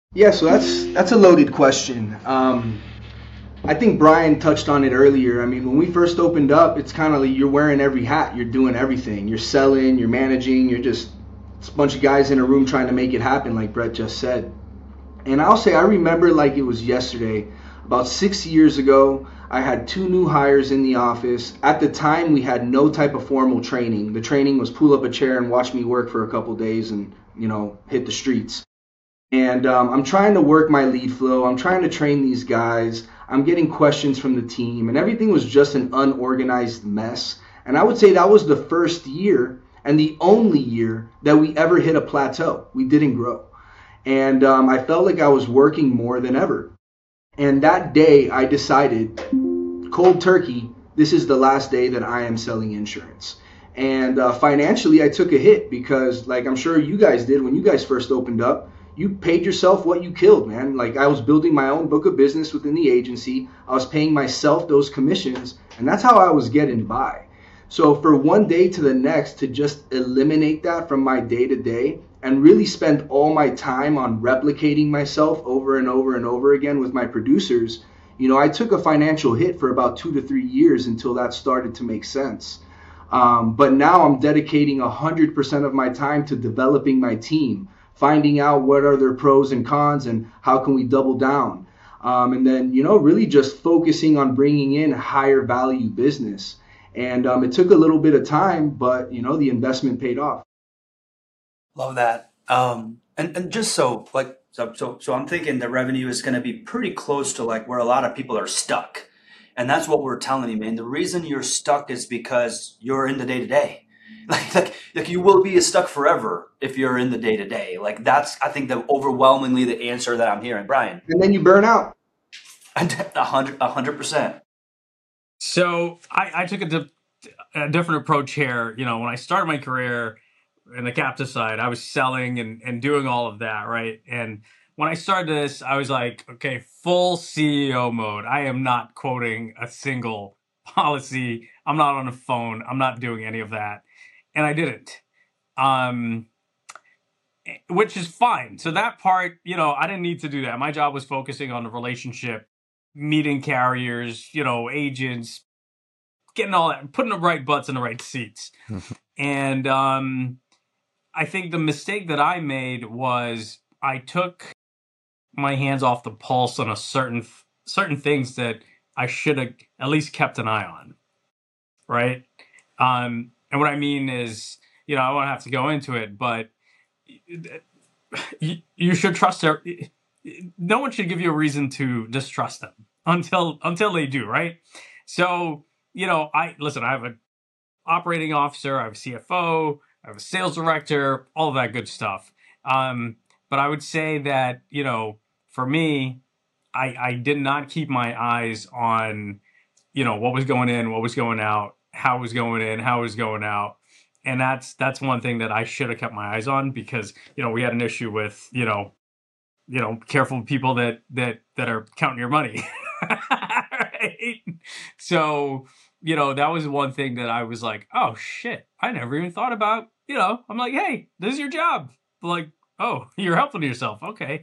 Yeah, so that's that's a loaded question. Um, I think Brian touched on it earlier. I mean, when we first opened up, it's kind of like you're wearing every hat. You're doing everything. You're selling, you're managing, you're just it's a bunch of guys in a room trying to make it happen, like Brett just said. And I'll say I remember like it was yesterday. About six years ago, I had two new hires in the office. At the time, we had no type of formal training. The training was pull up a chair and watch me work for a couple days and, you know, hit the streets. And um, I'm trying to work my lead flow. I'm trying to train these guys. I'm getting questions from the team, and everything was just an unorganized mess. And I would say that was the first year and the only year that we ever hit a plateau. We didn't grow. And um, I felt like I was working more than ever. And that day I decided, cold turkey, this is the last day that I am selling insurance. And uh, financially, I took a hit because, like I'm sure you guys did when you guys first opened up, you paid yourself what you killed, man. Like I was building my own book of business within the agency. I was paying myself those commissions, and that's how I was getting by. So for one day to the next to just eliminate that from my day to day and really spend all my time on replicating myself over and over and over again with my producers, you know, I took a financial hit for about two to three years until that started to make sense. Um, but now I'm dedicating one hundred percent of my time to developing my team, finding out what are their pros and cons and how can we double down. Um, and then, you know, really just focusing on bringing in higher value business. And um, it took a little bit of time, but, you know, the investment paid off. Love that. Um, and, and just so like, so, so, so I'm thinking the revenue is going to be pretty close to like where a lot of people are stuck. And that's what we're telling you, man. The reason you're stuck is because you're in the day to day. Like, like, like you will be stuck forever if you're in the day to day. Like that's, I think, the overwhelmingly the answer that I'm hearing, Brian. And then you burn out. A hundred, a hundred percent. So I, I took a, di- a different approach here. You know, when I started my career in the captive side, I was selling and, and doing all of that, right? And when I started this, I was like, okay, full C E O mode. I am not quoting a single policy. I'm not on the phone. I'm not doing any of that. And I didn't, um, which is fine. So that part, you know, I didn't need to do that. My job was focusing on the relationship, meeting carriers, you know, agents, getting all that, putting the right butts in the right seats. And um, I think the mistake that I made was I took my hands off the pulse on a certain certain things that I should have at least kept an eye on, right? Um, and what I mean is, you know, I won't have to go into it, but you, you should trust their. No one should give you a reason to distrust them until until they do, right? So, you know, I listen. I have an operating officer, I have a C F O, I have a sales director, all of that good stuff. Um, but I would say that, you know, for me, I I did not keep my eyes on, you know, what was going in, what was going out, how it was going in, how it was going out. And that's that's one thing that I should have kept my eyes on because, you know, we had an issue with, you know, you know, careful people that that that are counting your money. Right? So, you know, that was one thing that I was like, oh shit, I never even thought about, you know, I'm like, hey, this is your job. Like, oh, you're helping yourself. Okay.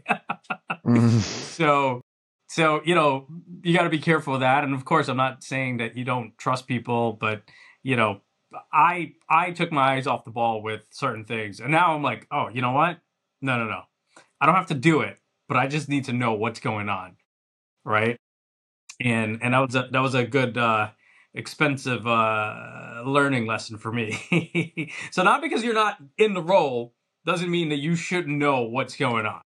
So, so, you know, you got to be careful of that. And of course, I'm not saying that you don't trust people, but, you know, I, I took my eyes off the ball with certain things. And now I'm like, oh, you know what? No, no, no. I don't have to do it, but I just need to know what's going on. Right. And, and that was a, that was a good, uh, expensive, uh, learning lesson for me. So not because you're not in the role doesn't mean that you shouldn't know what's going on.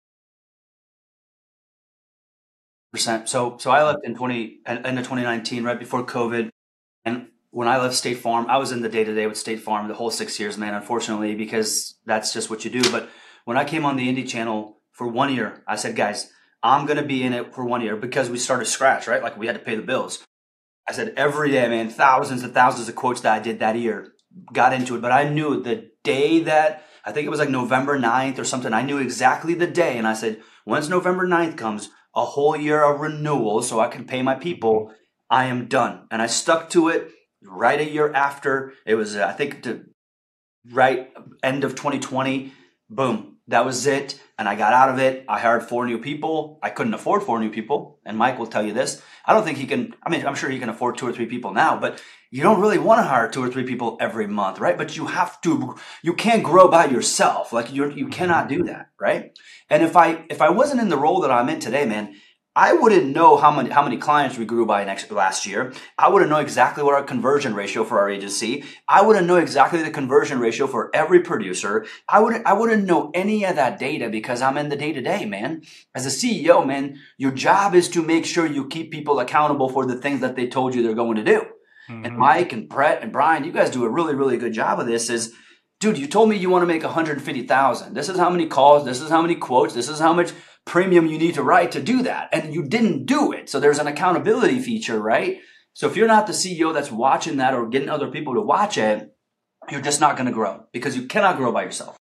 Percent. So, so I left in twenty end of twenty nineteen, right before COVID, and when I left State Farm, I was in the day to day with State Farm the whole six years, man. Unfortunately, because that's just what you do. But when I came on the Indie Channel for one year, I said, guys, I'm gonna be in it for one year because we started scratch, right? Like we had to pay the bills. I said every day, man, thousands and thousands of quotes that I did that year, got into it. But I knew the day that I think it was like November ninth or something. I knew exactly the day, and I said, once November ninth comes, a whole year of renewal so I can pay my people, I am done. And I stuck to it right a year after. It was, I think, to right end of twenty twenty, boom, That was it. And I got out of it. I hired four new people. I couldn't afford four new people. And Mike will tell you this. I don't think he can, I mean, I'm sure he can afford two or three people now, but you don't really want to hire two or three people every month, right? But you have to, you can't grow by yourself. Like you're, you cannot do that, right? And if I, if I wasn't in the role that I'm in today, man, I wouldn't know how many how many clients we grew by next last year. I wouldn't know exactly what our conversion ratio for our agency. I wouldn't know exactly the conversion ratio for every producer. I wouldn't I wouldn't know any of that data because I'm in the day to day, man. As a C E O, man, your job is to make sure you keep people accountable for the things that they told you they're going to do. Mm-hmm. And Mike and Brett and Brian, you guys do a really really good job of this. Is dude, you told me you want to make one hundred fifty thousand. This is how many calls. This is how many quotes. This is how much premium you need to write to do that. And you didn't do it. So there's an accountability feature, right? So if you're not the C E O that's watching that or getting other people to watch it, you're just not going to grow because you cannot grow by yourself.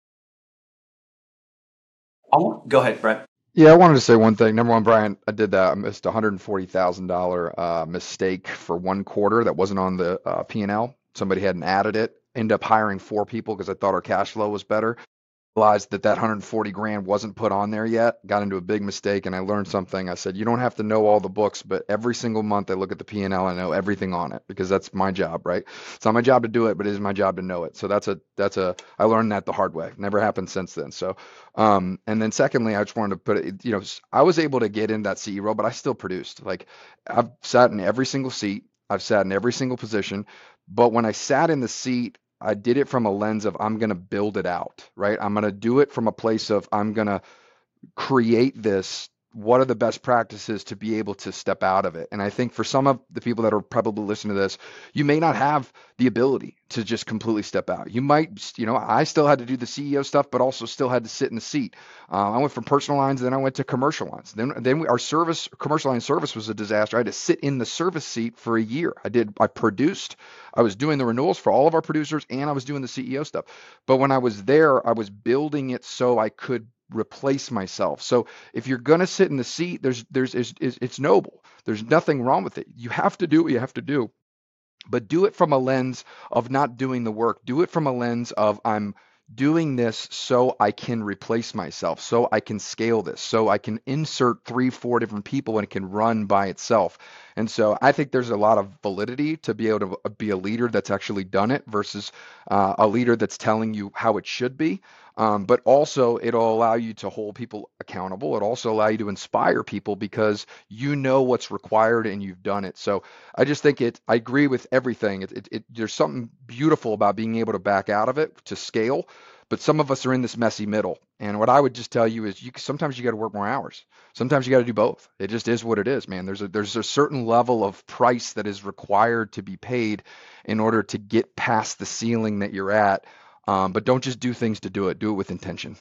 Oh, go ahead, Brett. Yeah, I wanted to say one thing. Number one, Brian, I did that. I missed a one hundred forty thousand dollars uh, mistake for one quarter that wasn't on the uh, P and L. Somebody hadn't added it. Ended up hiring four people because I thought our cash flow was better. Realized that that one hundred forty grand wasn't put on there yet. Got into a big mistake, and I learned something. I said, you don't have to know all the books, but every single month I look at the P and L and I know everything on it because that's my job, right? It's not my job to do it, but it is my job to know it. So that's a that's a I learned that the hard way. Never happened since then. So, um, and then secondly, I just wanted to put it. You know, I was able to get in that C E O role, but I still produced. Like I've sat in every single seat. I've sat in every single position. But when I sat in the seat, I did it from a lens of I'm going to build it out, right? I'm going to do it from a place of I'm going to create this. What are the best practices to be able to step out of it? And I think for some of the people that are probably listening to this, you may not have the ability to just completely step out. You might, you know, I still had to do the C E O stuff, but also still had to sit in the seat. Uh, I went from personal lines, then I went to commercial lines. Then, then we, our service, commercial line service was a disaster. I had to sit in the service seat for a year. I did, I produced, I was doing the renewals for all of our producers, and I was doing the C E O stuff. But when I was there, I was building it so I could replace myself. So if you're going to sit in the seat, there's, there's, it's, it's noble. There's nothing wrong with it. You have to do what you have to do, but do it from a lens of not doing the work. Do it from a lens of I'm doing this so I can replace myself, so I can scale this, so I can insert three, four different people and it can run by itself. And so I think there's a lot of validity to be able to be a leader that's actually done it versus uh, a leader that's telling you how it should be. Um, but also it'll allow you to hold people accountable. It also allow you to inspire people because you know what's required and you've done it. So I just think it, I agree with everything. It, it, it, there's something beautiful about being able to back out of it to scale. But some of us are in this messy middle. And what I would just tell you is you sometimes you got to work more hours. Sometimes you got to do both. It just is what it is, man. There's a, there's a certain level of price that is required to be paid in order to get past the ceiling that you're at. Um, but don't just do things to do it. Do it with intention.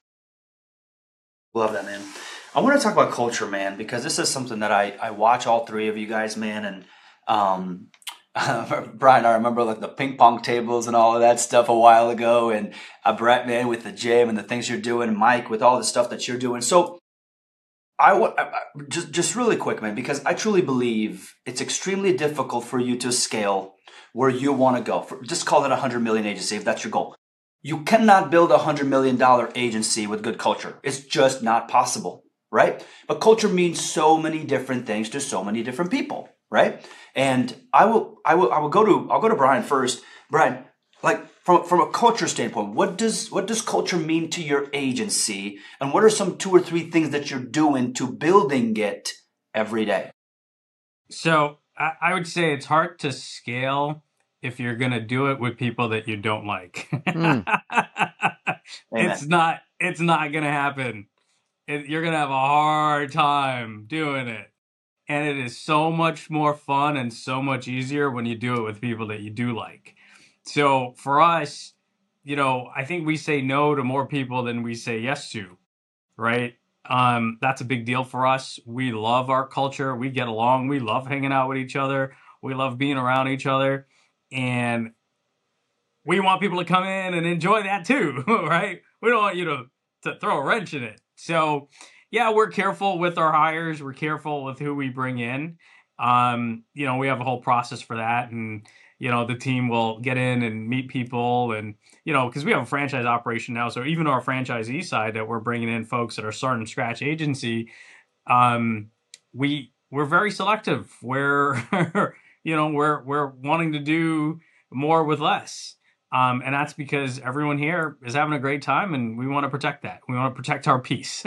Love that, man. I want to talk about culture, man, because this is something that I, I watch all three of you guys, man. And um, Brian, I remember like the ping pong tables and all of that stuff a while ago. And uh, Brett, man, with the gym and the things you're doing. And Mike, with all the stuff that you're doing. So I, I, I just, just really quick, man, because I truly believe it's extremely difficult for you to scale where you want to go. For, just call it a one hundred million agency if that's your goal. You cannot build a one hundred million dollars agency with good culture. It's just not possible, right? But culture means so many different things to so many different people, right? And I will, I will, I will go to, I'll go to Brian first. Brian, like from from a culture standpoint, what does what does culture mean to your agency, and what are some two or three things that you're doing to building it every day? So I, I would say it's hard to scale if you're going to do it with people that you don't like. Mm. It's not, it's not going to happen. It, you're going to have a hard time doing it. And it is so much more fun and so much easier when you do it with people that you do like. So for us, you know, I think we say no to more people than we say yes to, right? Um, that's a big deal for us. We love our culture. We get along. We love hanging out with each other. We love being around each other. And we want people to come in and enjoy that too, right? We don't want you to, to throw a wrench in it. So yeah, we're careful with our hires. We're careful with who we bring in. Um, you know, we have a whole process for that. And, you know, the team will get in and meet people, and, you know, because we have a franchise operation now. So even our franchisee side that we're bringing in folks that are starting from scratch agency, um, we, we're very selective. We're, you know, we're, we're wanting to do more with less. Um, and that's because everyone here is having a great time, and we want to protect that. We want to protect our peace.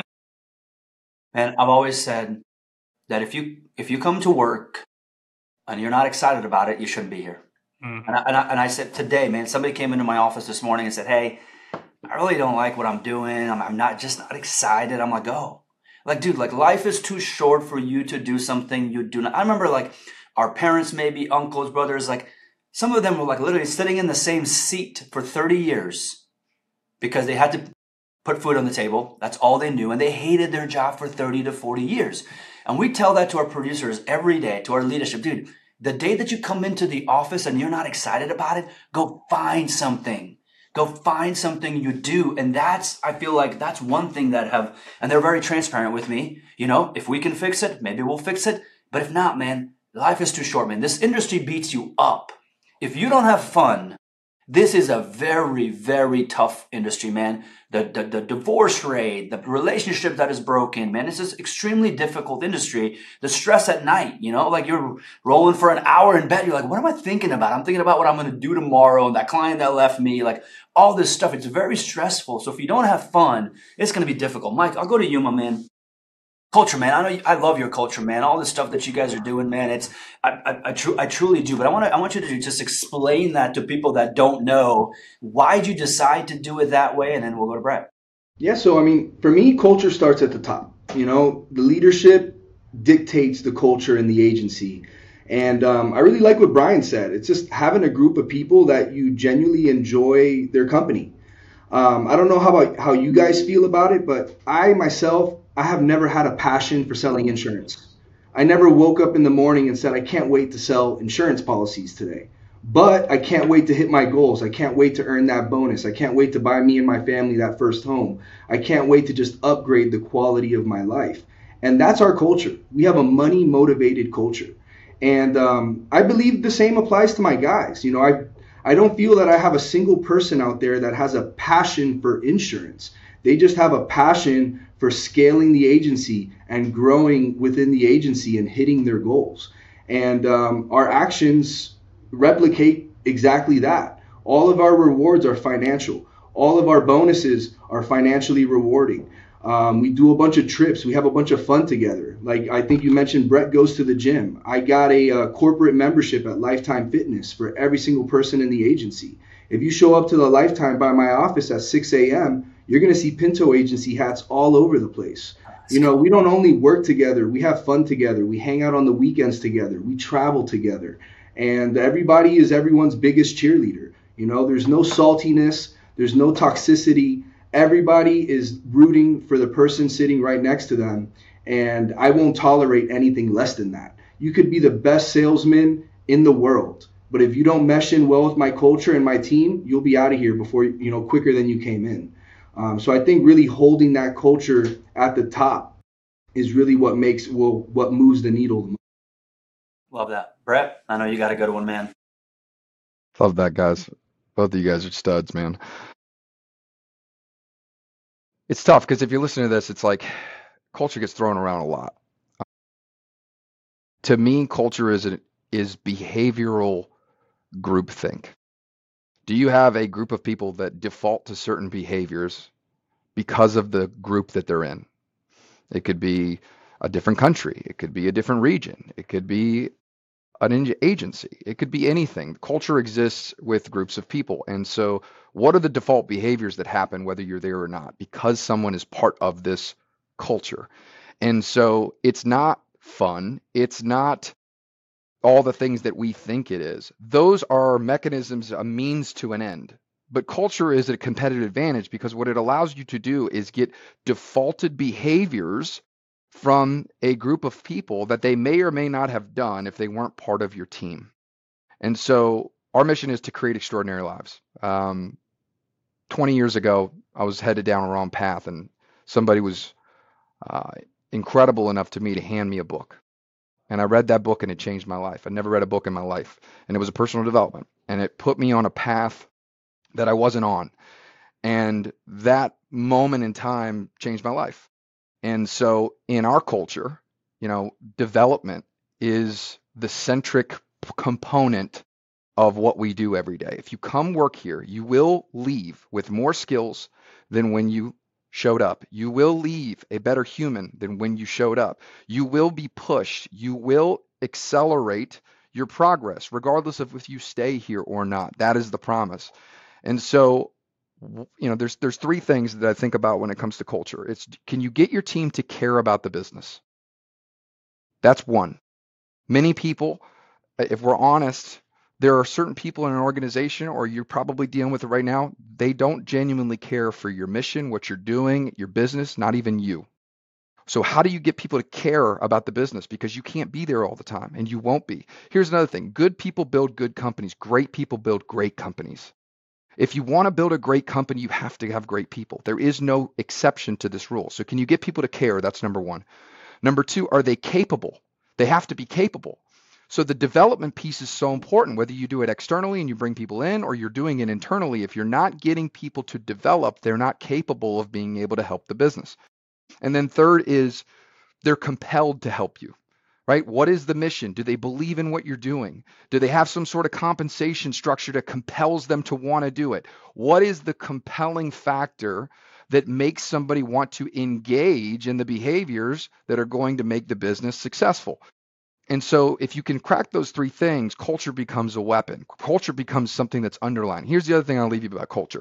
And I've always said that if you if you come to work and you're not excited about it, you shouldn't be here. Mm-hmm. And, I, and, I, and I said today, man, somebody came into my office this morning and said, hey, I really don't like what I'm doing. I'm, I'm not just not excited. I'm like, oh, like, dude, like life is too short for you to do something you do not. I remember like our parents, maybe uncles, brothers, like some of them were like literally sitting in the same seat for thirty years because they had to put food on the table. That's all they knew. And they hated their job for thirty to forty years. And we tell that to our producers every day, to our leadership. Dude, the day that you come into the office and you're not excited about it, go find something. Go find something you do. And that's, I feel like that's one thing that have, and they're very transparent with me. You know, if we can fix it, maybe we'll fix it. But if not, man, life is too short, man. This industry beats you up. If you don't have fun, this is a very, very tough industry, man. The, the the divorce rate, the relationship that is broken, man, this is extremely difficult industry. The stress at night, you know, like you're rolling for an hour in bed. You're like, what am I thinking about? I'm thinking about what I'm going to do tomorrow and that client that left me, like all this stuff. It's very stressful. So if you don't have fun, it's going to be difficult. Mike, I'll go to you, my man. Culture, man. I know you, I love your culture, man. All the stuff that you guys are doing, man. It's I I, I, tru- I truly do. But I want to I want you to just explain that to people that don't know. Why'd you decide to do it that way? And then we'll go to Brett. Yeah. So I mean, for me, culture starts at the top. You know, the leadership dictates the culture in the agency. And um, I really like what Brian said. It's just having a group of people that you genuinely enjoy their company. Um, I don't know how about how you guys feel about it, but I myself, I have never had a passion for selling insurance. I never woke up in the morning and said, I can't wait to sell insurance policies today. But I can't wait to hit my goals. I can't wait to earn that bonus. I can't wait to buy me and my family that first home. I can't wait to just upgrade the quality of my life. And that's our culture. We have a money motivated culture. And um, I believe the same applies to my guys. You know, I I don't feel that I have a single person out there that has a passion for insurance. They just have a passion for scaling the agency and growing within the agency and hitting their goals. And um, our actions replicate exactly that. All of our rewards are financial. All of our bonuses are financially rewarding. Um, we do a bunch of trips. We have a bunch of fun together. Like I think you mentioned, Brett goes to the gym. I got a, a corporate membership at Lifetime Fitness for every single person in the agency. If you show up to the Lifetime by my office at six a.m., you're going to see Pinto Agency hats all over the place. You know, we don't only work together, we have fun together. We hang out on the weekends together. We travel together. And everybody is everyone's biggest cheerleader. You know, there's no saltiness. There's no toxicity. Everybody is rooting for the person sitting right next to them. And I won't tolerate anything less than that. You could be the best salesman in the world, but if you don't mesh in well with my culture and my team, you'll be out of here before, you know, quicker than you came in. Um, so I think really holding that culture at the top is really what makes, well, what moves the needle the most. Love that. Brett, I know you got a good one, man. Love that, guys. Both of you guys are studs, man. It's tough because if you listen to this, it's like culture gets thrown around a lot. To me, culture is a, is behavioral groupthink. Do you have a group of people that default to certain behaviors because of the group that they're in? It could be a different country. It could be a different region. It could be an agency. It could be anything. Culture exists with groups of people. And so what are the default behaviors that happen whether you're there or not? Because someone is part of this culture. And so it's not fun. It's not all the things that we think it is. Those are mechanisms, a means to an end. But culture is a competitive advantage because what it allows you to do is get defaulted behaviors from a group of people that they may or may not have done if they weren't part of your team. And so our mission is to create extraordinary lives. Um, twenty years ago, I was headed down a wrong path and somebody was uh, incredible enough to me to hand me a book. And I read that book and it changed my life. I never read a book in my life. And it was a personal development. And it put me on a path that I wasn't on. And that moment in time changed my life. And so in our culture, you know, development is the centric component of what we do every day. If you come work here, you will leave with more skills than when you showed up. You will leave a better human than when you showed up. You will be pushed. You will accelerate your progress, regardless of if you stay here or not. That is the promise. And so, you know, there's there's three things that I think about when it comes to culture. It's, can you get your team to care about the business? That's one. Many people, if we're honest, there are certain people in an organization, or you're probably dealing with it right now, they don't genuinely care for your mission, what you're doing, your business, not even you. So how do you get people to care about the business? Because you can't be there all the time, and you won't be. Here's another thing. Good people build good companies. Great people build great companies. If you want to build a great company, you have to have great people. There is no exception to this rule. So can you get people to care? That's number one. Number two, are they capable? They have to be capable. So the development piece is so important, whether you do it externally and you bring people in, or you're doing it internally. If you're not getting people to develop, they're not capable of being able to help the business. And then third is they're compelled to help you, right? What is the mission? Do they believe in what you're doing? Do they have some sort of compensation structure that compels them to want to do it? What is the compelling factor that makes somebody want to engage in the behaviors that are going to make the business successful? And so if you can crack those three things, culture becomes a weapon. Culture becomes something that's underlying. Here's the other thing I'll leave you about culture.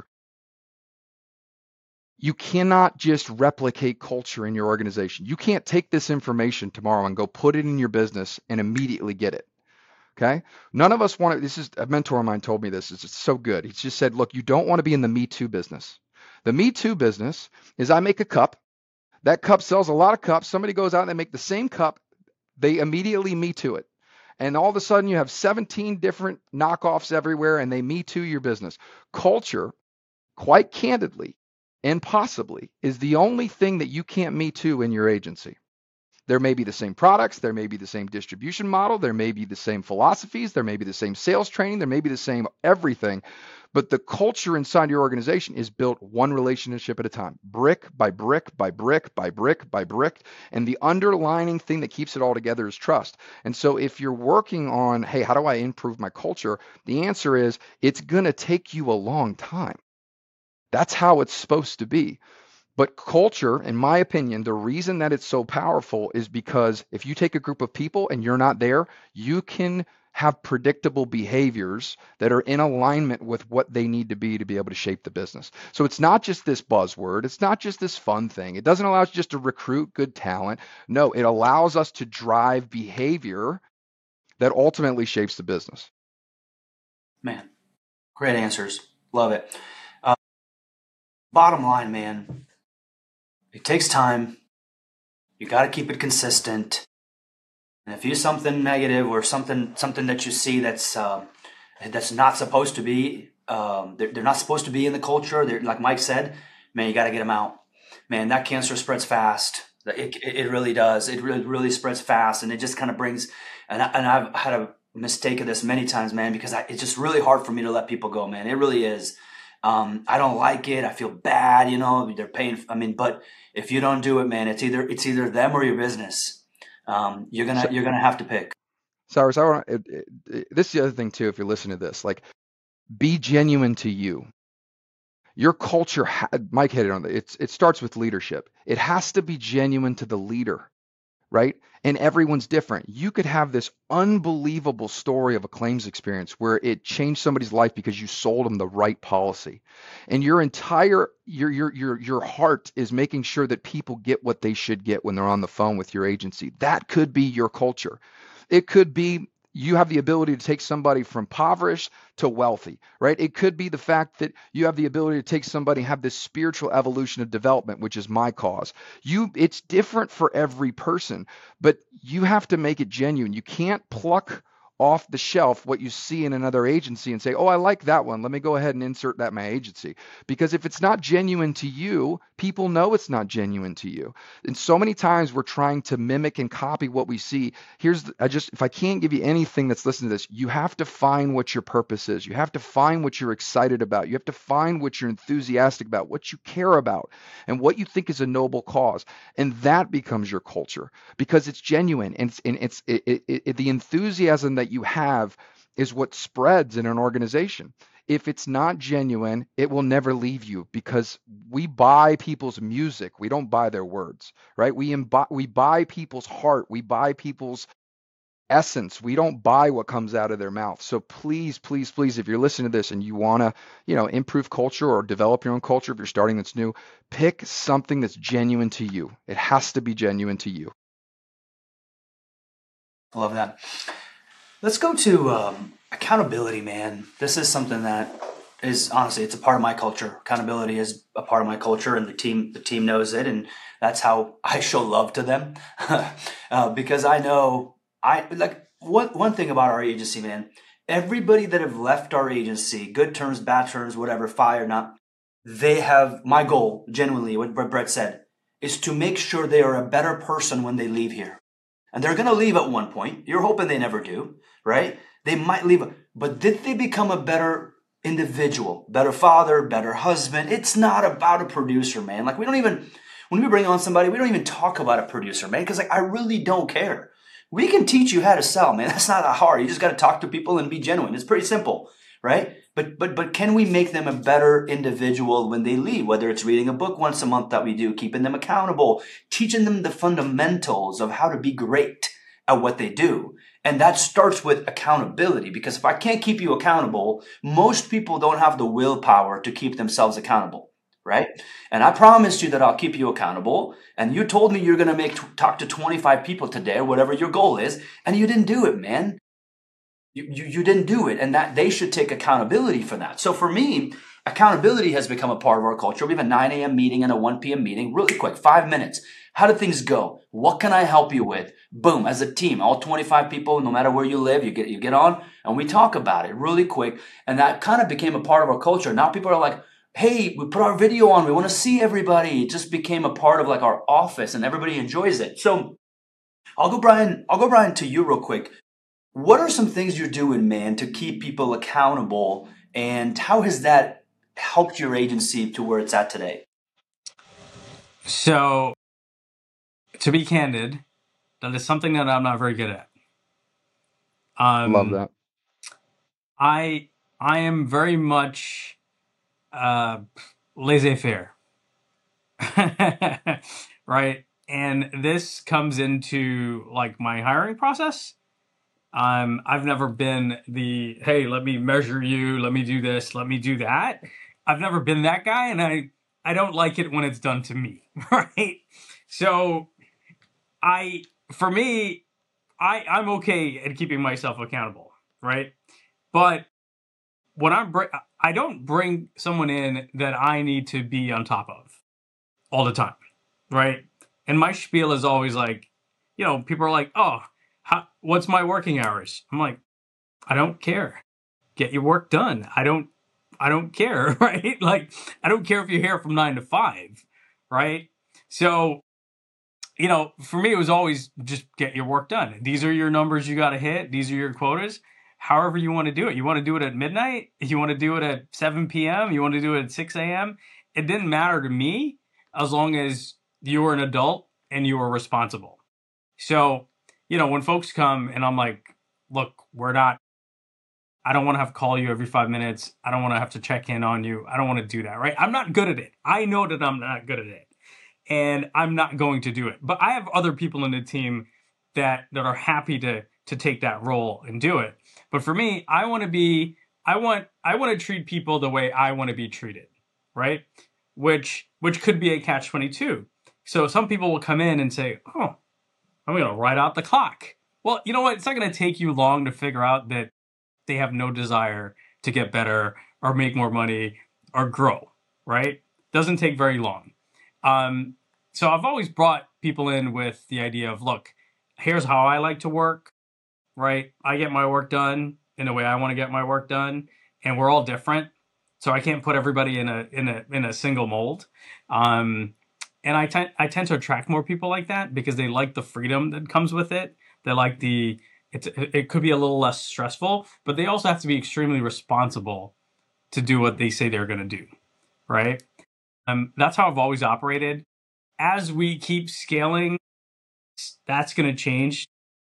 You cannot just replicate culture in your organization. You can't take this information tomorrow and go put it in your business and immediately get it. Okay? None of us want to, this is, a mentor of mine told me this, it's so good. He just said, look, you don't want to be in the Me Too business. The Me Too business is I make a cup. That cup sells a lot of cups. Somebody goes out and they make the same cup. They immediately Me Too it. And all of a sudden you have seventeen different knockoffs everywhere and they Me Too your business. Culture, quite candidly and possibly, is the only thing that you can't Me Too in your agency. There may be the same products, there may be the same distribution model, there may be the same philosophies, there may be the same sales training, there may be the same everything, but the culture inside your organization is built one relationship at a time, brick by brick by brick by brick by brick, and the underlying thing that keeps it all together is trust. And so if you're working on, hey, how do I improve my culture? The answer is it's going to take you a long time. That's how it's supposed to be. But culture, in my opinion, the reason that it's so powerful is because if you take a group of people and you're not there, you can have predictable behaviors that are in alignment with what they need to be to be able to shape the business. So it's not just this buzzword. It's not just this fun thing. It doesn't allow us just to recruit good talent. No, it allows us to drive behavior that ultimately shapes the business. Man, great answers. Love it. Uh, bottom line, man. It takes time. You got to keep it consistent. And if you something negative or something something that you see that's uh, that's not supposed to be, um, they're, they're not supposed to be in the culture. They're, like Mike said, man, you got to get them out. Man, that cancer spreads fast. It, it, it really does. It really really spreads fast, and it just kind of brings. And, I, and I've had a mistake of this many times, man, because I, it's just really hard for me to let people go, man. It really is. Um, I don't like it. I feel bad, you know, they're paying. I mean, but if you don't do it, man, it's either, it's either them or your business. Um, you're going to, you're going to have to pick. Cyrus, I want it, it, it, this is the other thing too. If you're listening to this, like, be genuine to you. Your culture, ha- Mike hit it on it. It's, it starts with leadership. It has to be genuine to the leader, right? And everyone's different. You could have this unbelievable story of a claims experience where it changed somebody's life because you sold them the right policy. And your entire, your, your, your, your heart is making sure that people get what they should get when they're on the phone with your agency. That could be your culture. It could be you have the ability to take somebody from impoverished to wealthy, right? It could be the fact that you have the ability to take somebody and have this spiritual evolution of development, which is my cause. You, it's different for every person, but you have to make it genuine. You can't pluck off the shelf what you see in another agency and say, oh, I like that one. Let me go ahead and insert that in my agency. Because if it's not genuine to you, People know it's not genuine to you. And so many times we're trying to mimic and copy what we see. Here's, the, I just, if I can't give you anything that's listening to this, you have to find what your purpose is. You have to find what you're excited about. You have to find what you're enthusiastic about, what you care about, and what you think is a noble cause. And that becomes your culture because it's genuine. And it's, and it's it, it, it, the enthusiasm that you have is what spreads in an organization. If it's not genuine, it will never leave you because we buy people's music. We don't buy their words, right? We imbi- we buy people's heart. We buy people's essence. We don't buy what comes out of their mouth. So please, please, please, if you're listening to this and you want to, you know, improve culture or develop your own culture, if you're starting that's new, pick something that's genuine to you. It has to be genuine to you. I love that. Let's go to um, accountability, man. This is something that is honestly, it's a part of my culture. Accountability is a part of my culture, and the team, the team knows it, and that's how I show love to them. uh, because I know, I like one one thing about our agency, man. Everybody that have left our agency, good terms, bad terms, whatever, fired, not, they have my goal. Genuinely, what Brett said is to make sure they are a better person when they leave here. And they're going to leave at one point. You're hoping they never do, right? They might leave. But did they become a better individual, better father, better husband? It's not about a producer, man. Like we don't even, when we bring on somebody, we don't even talk about a producer, man. Because like I really don't care. We can teach you how to sell, man. That's not that hard. You just got to talk to people and be genuine. It's pretty simple, right? But but but can we make them a better individual when they leave? Whether it's reading a book once a month that we do, keeping them accountable, teaching them the fundamentals of how to be great at what they do. And that starts with accountability, because if I can't keep you accountable, most people don't have the willpower to keep themselves accountable, right? And I promised you that I'll keep you accountable. And you told me you're going to make talk to twenty-five people today or whatever your goal is, and you didn't do it, man. You, you, you didn't do it, and that they should take accountability for that. So for me, accountability has become a part of our culture. We have a nine a.m. meeting and a one p.m. meeting, really quick, five minutes. How did things go? What can I help you with? Boom, as a team, all twenty-five people, no matter where you live, you get you get on, and we talk about it really quick. And that kind of became a part of our culture. Now people are like, hey, we put our video on. We want to see everybody. It just became a part of like our office, and everybody enjoys it. So I'll go, Brian, I'll go, Brian, to you real quick. What are some things you're doing, man, to keep people accountable, and how has that helped your agency to where it's at today? So, to be candid, that is something that I'm not very good at. Um, Love that. I I am very much uh, laissez-faire, right? And this comes into like my hiring process. Um, I've never been the, hey, let me measure you, let me do this, let me do that. I've never been that guy, and I, I don't like it when it's done to me, right? So I, for me, I, I'm okay at keeping myself accountable, right? But when I'm, br- I don't bring someone in that I need to be on top of all the time, right? And my spiel is always like, you know, people are like, oh, How, what's my working hours? I'm like, I don't care. Get your work done. I don't, I don't care, right? Like, I don't care if you're here from nine to five, right? So, you know, for me, it was always just get your work done. These are your numbers you got to hit. These are your quotas. However you want to do it. You want to do it at midnight? You want to do it at seven p.m.? You want to do it at six a.m.? It didn't matter to me as long as you were an adult and you were responsible. So, you know, when folks come and I'm like, look, we're not, I don't want to have to call you every five minutes. I don't want to have to check in on you. I don't want to do that, right? I'm not good at it. I know that I'm not good at it, and I'm not going to do it. But I have other people in the team that, that are happy to, to take that role and do it. But for me, I want to be, I want, I want to treat people the way I want to be treated, right? Which, which could be a catch twenty-two. So some people will come in and say, oh, I'm going to write out the clock. Well, you know what? It's not going to take you long to figure out that they have no desire to get better or make more money or grow, right? Doesn't take very long. Um, so I've always brought people in with the idea of, look, here's how I like to work, right? I get my work done in the way I want to get my work done, and we're all different. So I can't put everybody in a in a in a single mold. Um, and I tend I tend to attract more people like that because they like the freedom that comes with it. They like the it's it could be a little less stressful, but they also have to be extremely responsible to do what they say they're going to do, right? Um, that's how I've always operated. As we keep scaling, that's going to change.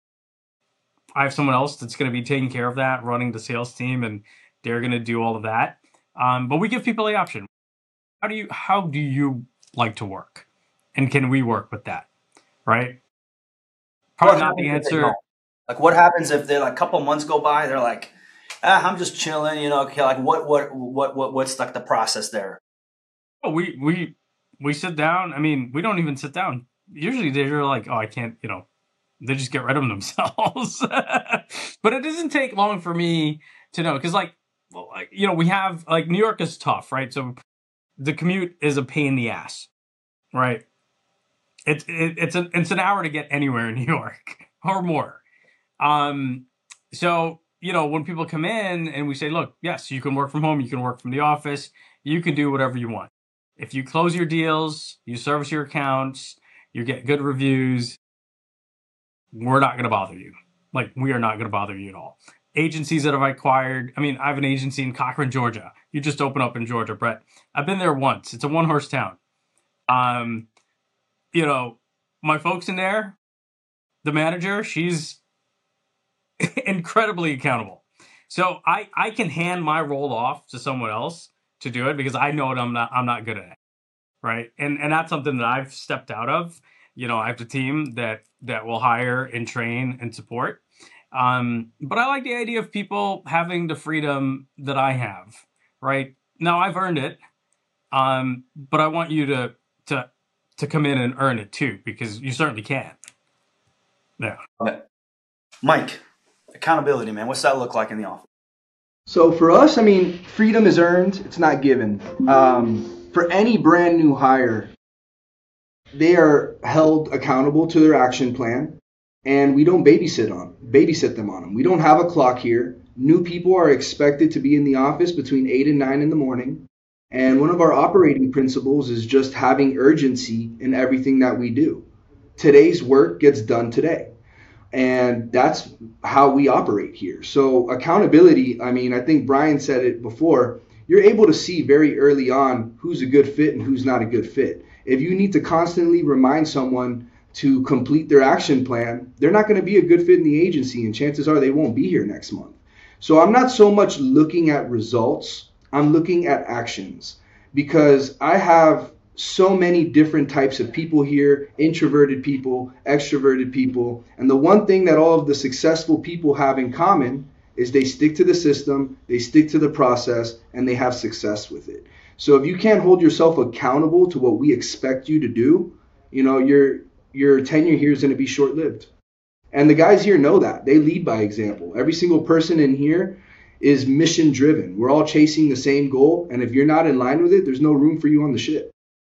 I have someone else that's going to be taking care of that, running the sales team, and they're going to do all of that. Um, but we give people the option. How do you how do you like to work, and can we work with that? Right? Probably not the answer. Like, what happens if they're like a couple months go by? They're like, ah, I'm just chilling, you know. Okay, like what what what what what's like the process there? Oh, we we we sit down. I mean, we don't even sit down. Usually they're like, oh, I can't, you know. They just get rid of themselves. But it doesn't take long for me to know because, like, well, like, you know, we have like New York is tough, right? So the commute is a pain in the ass, right? It's it, it's an it's an hour to get anywhere in New York or more. Um, so you know, when people come in and we say, look, yes, you can work from home, you can work from the office, you can do whatever you want. If you close your deals, you service your accounts, you get good reviews, we're not going to bother you. Like, we are not going to bother you at all. Agencies that have acquired, I mean, I have an agency in Cochran, Georgia. You just open up in Georgia, Brett. I've been there once. It's a one-horse town. Um, you know, my folks in there, the manager, she's incredibly accountable. So I, I can hand my role off to someone else to do it because I know that I'm not I'm not good at it, right? And and that's something that I've stepped out of. You know, I have a team that that will hire and train and support. Um, but I like the idea of people having the freedom that I have, right? Now I've earned it, um, but I want you to to to come in and earn it too, because you certainly can. Yeah. Okay. Mike, accountability, man. What's that look like in the office? So for us, I mean, freedom is earned. It's not given. Um, for any brand new hire, they are held accountable to their action plan, and we don't babysit on babysit them on them. We don't have a clock here. New people are expected to be in the office between eight and nine in the morning. And one of our operating principles is just having urgency in everything that we do. Today's work gets done today. And that's how we operate here. So accountability, I mean, I think Brian said it before, you're able to see very early on who's a good fit and who's not a good fit. If you need to constantly remind someone to complete their action plan, they're not going to be a good fit in the agency, and chances are they won't be here next month. So I'm not so much looking at results, I'm looking at actions, because I have so many different types of people here, introverted people, extroverted people. And the one thing that all of the successful people have in common is they stick to the system, they stick to the process, and they have success with it. So if you can't hold yourself accountable to what we expect you to do, you know, your your tenure here is going to be short-lived. And the guys here know that. They lead by example. Every single person in here is mission driven. We're all chasing the same goal. And if you're not in line with it, there's no room for you on the ship.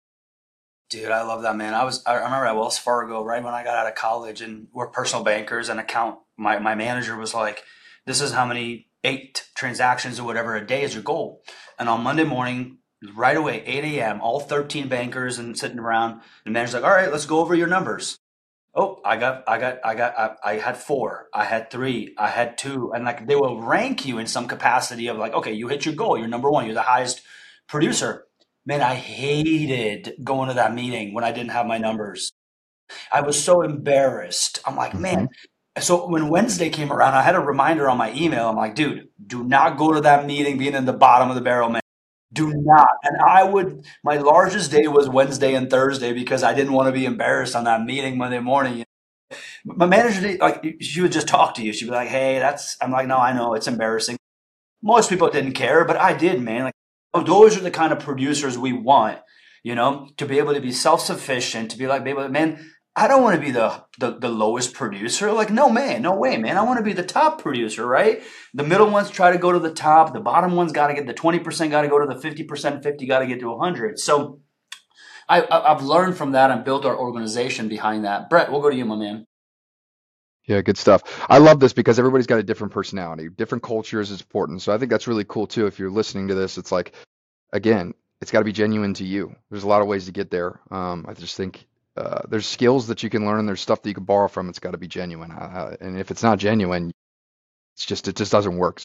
Dude, I love that, man. I was I remember at Wells Fargo, right when I got out of college, and we're personal bankers and account. My my manager was like, this is how many eight transactions or whatever a day is your goal. And on Monday morning, right away, eight a.m., all thirteen bankers and sitting around, the manager's like, all right, let's go over your numbers. Oh, I got, I got, I got, I, I had four, I had three, I had two. And like, they will rank you in some capacity of like, okay, you hit your goal. You're number one. You're the highest producer. Man, I hated going to that meeting when I didn't have my numbers. I was so embarrassed. I'm like, man. So when Wednesday came around, I had a reminder on my email. I'm like, dude, do not go to that meeting being in the bottom of the barrel, man. Do not. And I would, my largest day was Wednesday and Thursday because I didn't want to be embarrassed on that meeting Monday morning. My manager, like, she would just talk to you. She'd be like, hey, that's, I'm like, no, I know it's embarrassing. Most people didn't care, but I did, man. Like, oh, those are the kind of producers we want, you know, to be able to be self-sufficient, to be like, be able to, man, I don't want to be the, the the lowest producer. Like, no, man, no way, man. I want to be the top producer, right? The middle ones try to go to the top. The bottom ones got to get the twenty percent, got to go to the fifty percent, fifty got to get to one hundred. So I, I've learned from that and built our organization behind that. Brett, we'll go to you, my man. Yeah, good stuff. I love this because everybody's got a different personality, different cultures is important. So I think that's really cool too. If you're listening to this, it's like, again, it's got to be genuine to you. There's a lot of ways to get there. Um, I just think uh, there's skills that you can learn. There's stuff that you can borrow from. It's got to be genuine. Uh, and if it's not genuine, it's just it just doesn't work.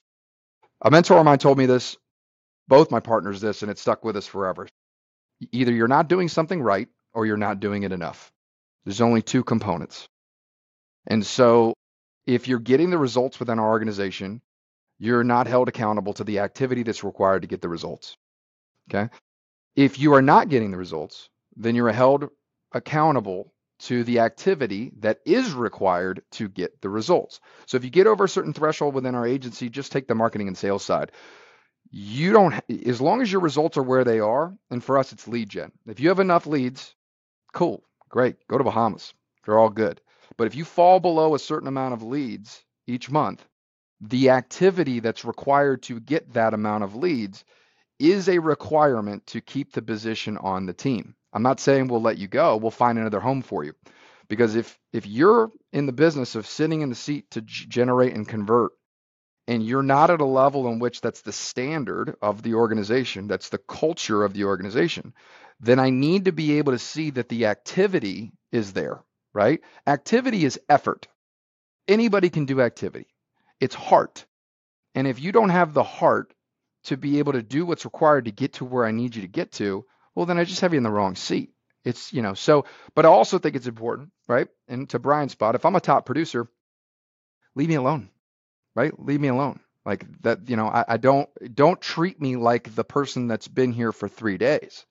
A mentor of mine told me this, both my partners this, and it stuck with us forever. Either you're not doing something right or you're not doing it enough. There's only two components. And so if you're getting the results within our organization, you're not held accountable to the activity that's required to get the results. Okay. If you are not getting the results, then you're held accountable to the activity that is required to get the results. So if you get over a certain threshold within our agency, just take the marketing and sales side. You don't, as long as your results are where they are, and for us, it's lead gen. If you have enough leads, cool, great, go to Bahamas. They're all good. But if you fall below a certain amount of leads each month, the activity that's required to get that amount of leads is a requirement to keep the position on the team. I'm not saying we'll let you go. We'll find another home for you. Because if if you're in the business of sitting in the seat to g- generate and convert, and you're not at a level in which that's the standard of the organization, that's the culture of the organization, then I need to be able to see that the activity is there, right? Activity is effort. Anybody can do activity. It's heart. And if you don't have the heart to be able to do what's required to get to where I need you to get to, well, then I just have you in the wrong seat. It's, you know, so, but I also think it's important, right? And to Brian's spot, if I'm a top producer, leave me alone, right? Leave me alone. Like that, you know, I, I don't, don't treat me like the person that's been here for three days.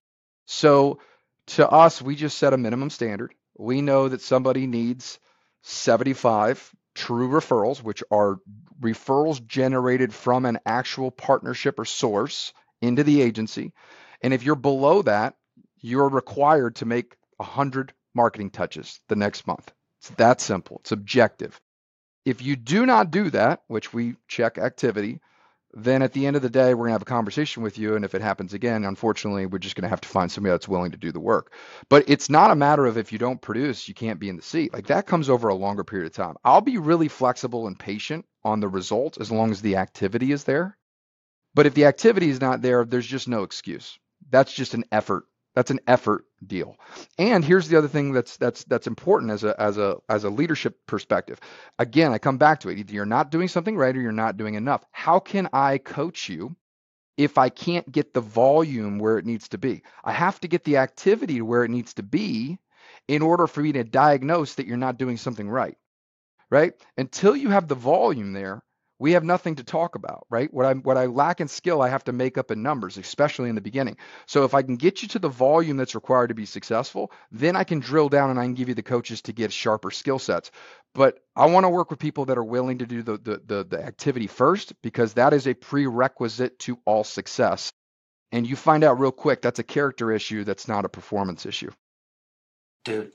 So to us, we just set a minimum standard. We know that somebody needs seventy-five true referrals, which are referrals generated from an actual partnership or source into the agency. And if you're below that, you're required to make one hundred marketing touches the next month. It's that simple. It's objective. If you do not do that, which we check activity, then at the end of the day, we're going to have a conversation with you. And if it happens again, unfortunately, we're just going to have to find somebody that's willing to do the work. But it's not a matter of if you don't produce, you can't be in the seat. Like that comes over a longer period of time. I'll be really flexible and patient on the result as long as the activity is there. But if the activity is not there, there's just no excuse. That's just an effort. That's an effort deal. And here's the other thing that's that's that's important as a as a as a leadership perspective. Again, I come back to it. Either you're not doing something right or you're not doing enough. How can I coach you if I can't get the volume where it needs to be? I have to get the activity to where it needs to be in order for me to diagnose that you're not doing something right. Right? Until you have the volume there, we have nothing to talk about, right? What I what I lack in skill, I have to make up in numbers, especially in the beginning. So if I can get you to the volume that's required to be successful, then I can drill down and I can give you the coaches to get sharper skill sets. But I want to work with people that are willing to do the the the, the activity first, because that is a prerequisite to all success. And you find out real quick that's a character issue, that's not a performance issue. Dude,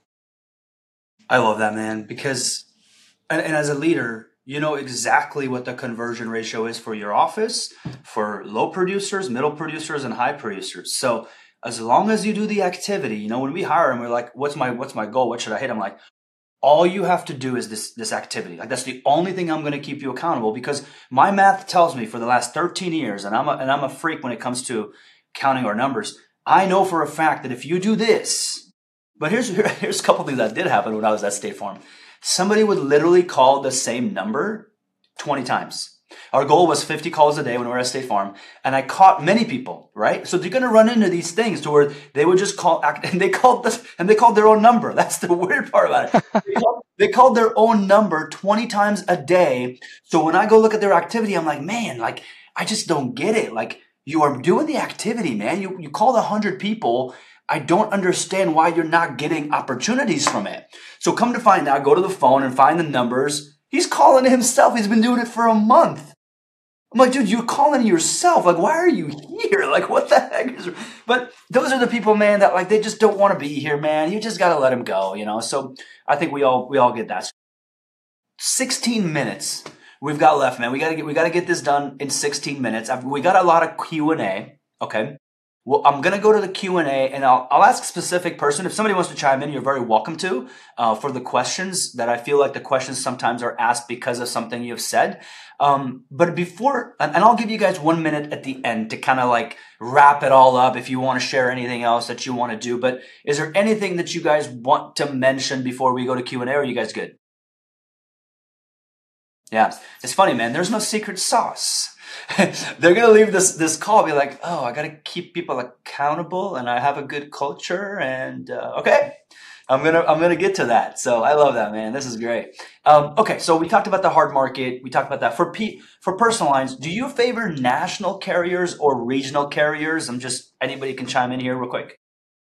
I love that, man, because and, and as a leader, you know exactly what the conversion ratio is for your office, for low producers, middle producers, and high producers. So as long as you do the activity, you know, when we hire them, we're like, what's my what's my goal? What should I hit? I'm like, all you have to do is this this activity. Like that's the only thing I'm going to keep you accountable, because my math tells me for the last thirteen years, and I'm a, and I'm a freak when it comes to counting our numbers. I know for a fact that if you do this, but here's here's a couple things that did happen when I was at State Farm. Somebody would literally call the same number twenty times. Our goal was fifty calls a day when we were at State Farm. And I caught many people, right? So they're going to run into these things to where they would just call, and they called this, and they called their own number. That's the weird part about it. They called, they called their own number twenty times a day. So when I go look at their activity, I'm like, man, like, I just don't get it. Like, you are doing the activity, man. You, you called one hundred people. I don't understand why you're not getting opportunities from it. So come to find out, go to the phone and find the numbers. He's calling it himself. He's been doing it for a month. I'm like, dude, you're calling it yourself. Like, why are you here? Like, what the heck is... But those are the people, man, that like, they just don't want to be here, man. You just got to let them go, you know? So I think we all, we all get that. sixteen minutes we've got left, man. We got to get, we got to get this done in sixteen minutes. We got a lot of Q and A. Okay. Well, I'm going to go to the Q and A, and I'll, I'll ask a specific person. If somebody wants to chime in, you're very welcome to, uh, for the questions that I feel like the questions sometimes are asked because of something you've said. Um, but before, and, and I'll give you guys one minute at the end to kind of like wrap it all up if you want to share anything else that you want to do. But is there anything that you guys want to mention before we go to Q and A? Or are you guys good? Yeah, it's funny, man. There's no secret sauce. They're gonna leave this this call, be like, "Oh, I gotta keep people accountable, and I have a good culture." And uh, okay, I'm gonna I'm gonna get to that. So I love that, man. This is great. Um, okay, so we talked about the hard market. We talked about that for P for personal lines. Do you favor national carriers or regional carriers? I'm just anybody can chime in here real quick.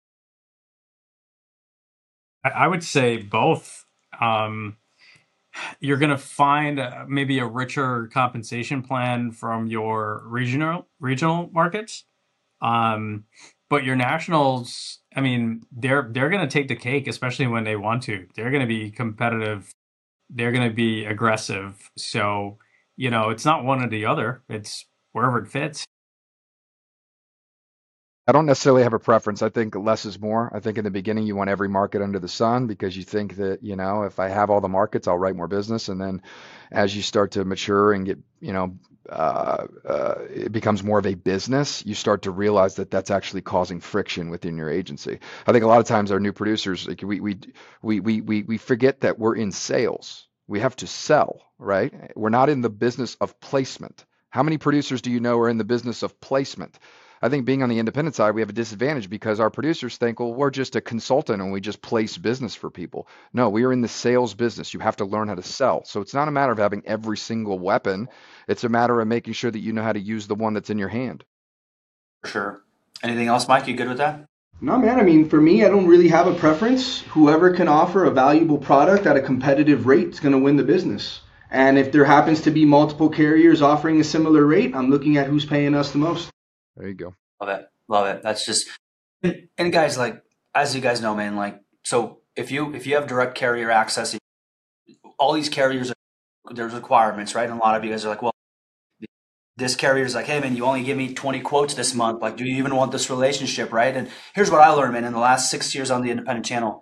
I, I would say both. Um, You're going to find uh, maybe a richer compensation plan from your regional regional markets, um, but your nationals, I mean, they're they're going to take the cake, especially when they want to. They're going to be competitive. They're going to be aggressive. So, you know, it's not one or the other. It's wherever it fits. I don't necessarily have a preference. I think less is more. I think in the beginning you want every market under the sun because you think that, you know, if I have all the markets, I'll write more business. And then as you start to mature and get, you know, uh, uh, it becomes more of a business, you start to realize that that's actually causing friction within your agency. I think a lot of times our new producers, like we we we we we we forget that we're in sales. We have to sell, right? We're not in the business of placement. How many producers do you know are in the business of placement? I think being on the independent side, we have a disadvantage because our producers think, well, we're just a consultant and we just place business for people. No, we are in the sales business. You have to learn how to sell. So it's not a matter of having every single weapon. It's a matter of making sure that you know how to use the one that's in your hand. For sure. Anything else, Mike? You good with that? No, man. I mean, for me, I don't really have a preference. Whoever can offer a valuable product at a competitive rate is going to win the business. And if there happens to be multiple carriers offering a similar rate, I'm looking at who's paying us the most. There you go. Love it. Love it. That's just, and, and guys, like, as you guys know, man, like, so if you, if you have direct carrier access, all these carriers, there's requirements, right? And a lot of you guys are like, well, this carrier is like, hey, man, you only give me twenty quotes this month. Like, do you even want this relationship, right? And here's what I learned, man, in the last six years on the independent channel.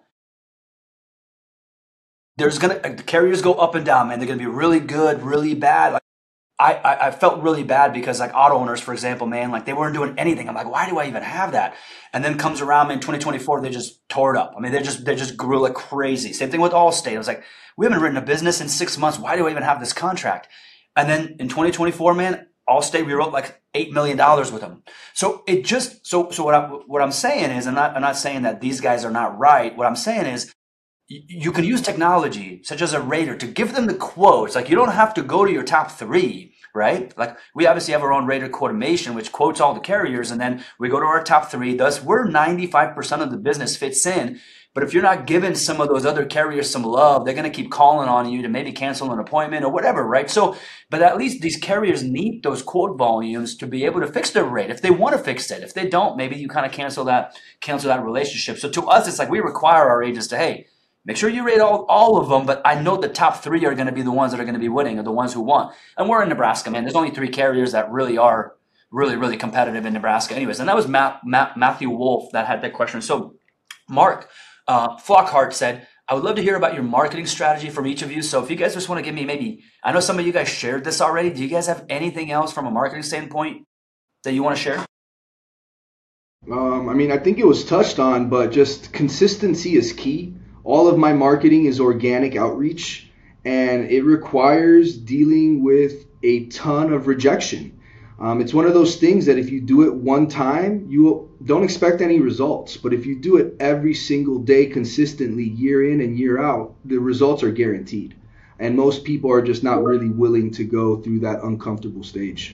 There's going to, the carriers go up and down, man. They're going to be really good, really bad. Like, I, I, I felt really bad because like auto owners, for example, man, like they weren't doing anything. I'm like, why do I even have that? And then comes around in twenty twenty-four, they just tore it up. I mean, they just, they just grew like crazy. Same thing with Allstate. I was like, we haven't written a business in six months. Why do I even have this contract? And then in twenty twenty-four, man, Allstate, we wrote like eight million dollars with them. So it just, so, so what I, what I'm saying is, I'm not, I'm not saying that these guys are not right. What I'm saying is, you can use technology such as a rater to give them the quotes. Like you don't have to go to your top three, right? Like we obviously have our own rater quotation, which quotes all the carriers. And then we go to our top three. Thus we're ninety-five percent of the business fits in. But if you're not giving some of those other carriers some love, they're going to keep calling on you to maybe cancel an appointment or whatever, right? So, but at least these carriers need those quote volumes to be able to fix their rate. If they want to fix it, if they don't, maybe you kind of cancel that, cancel that relationship. So to us, it's like we require our agents to, hey, make sure you rate all, all of them, but I know the top three are going to be the ones that are going to be winning or the ones who won. And we're in Nebraska, man. There's only three carriers that really are really, really competitive in Nebraska anyways. And that was Matt, Matt, Matthew Wolf that had that question. So Mark uh, Flockhart said, I would love to hear about your marketing strategy from each of you. So if you guys just want to give me maybe, I know some of you guys shared this already. Do you guys have anything else from a marketing standpoint that you want to share? Um, I mean, I think it was touched on, but just consistency is key. All of my marketing is organic outreach, and it requires dealing with a ton of rejection. Um, it's one of those things that if you do it one time, you don't expect any results. But if you do it every single day consistently, year in and year out, the results are guaranteed. And most people are just not really willing to go through that uncomfortable stage.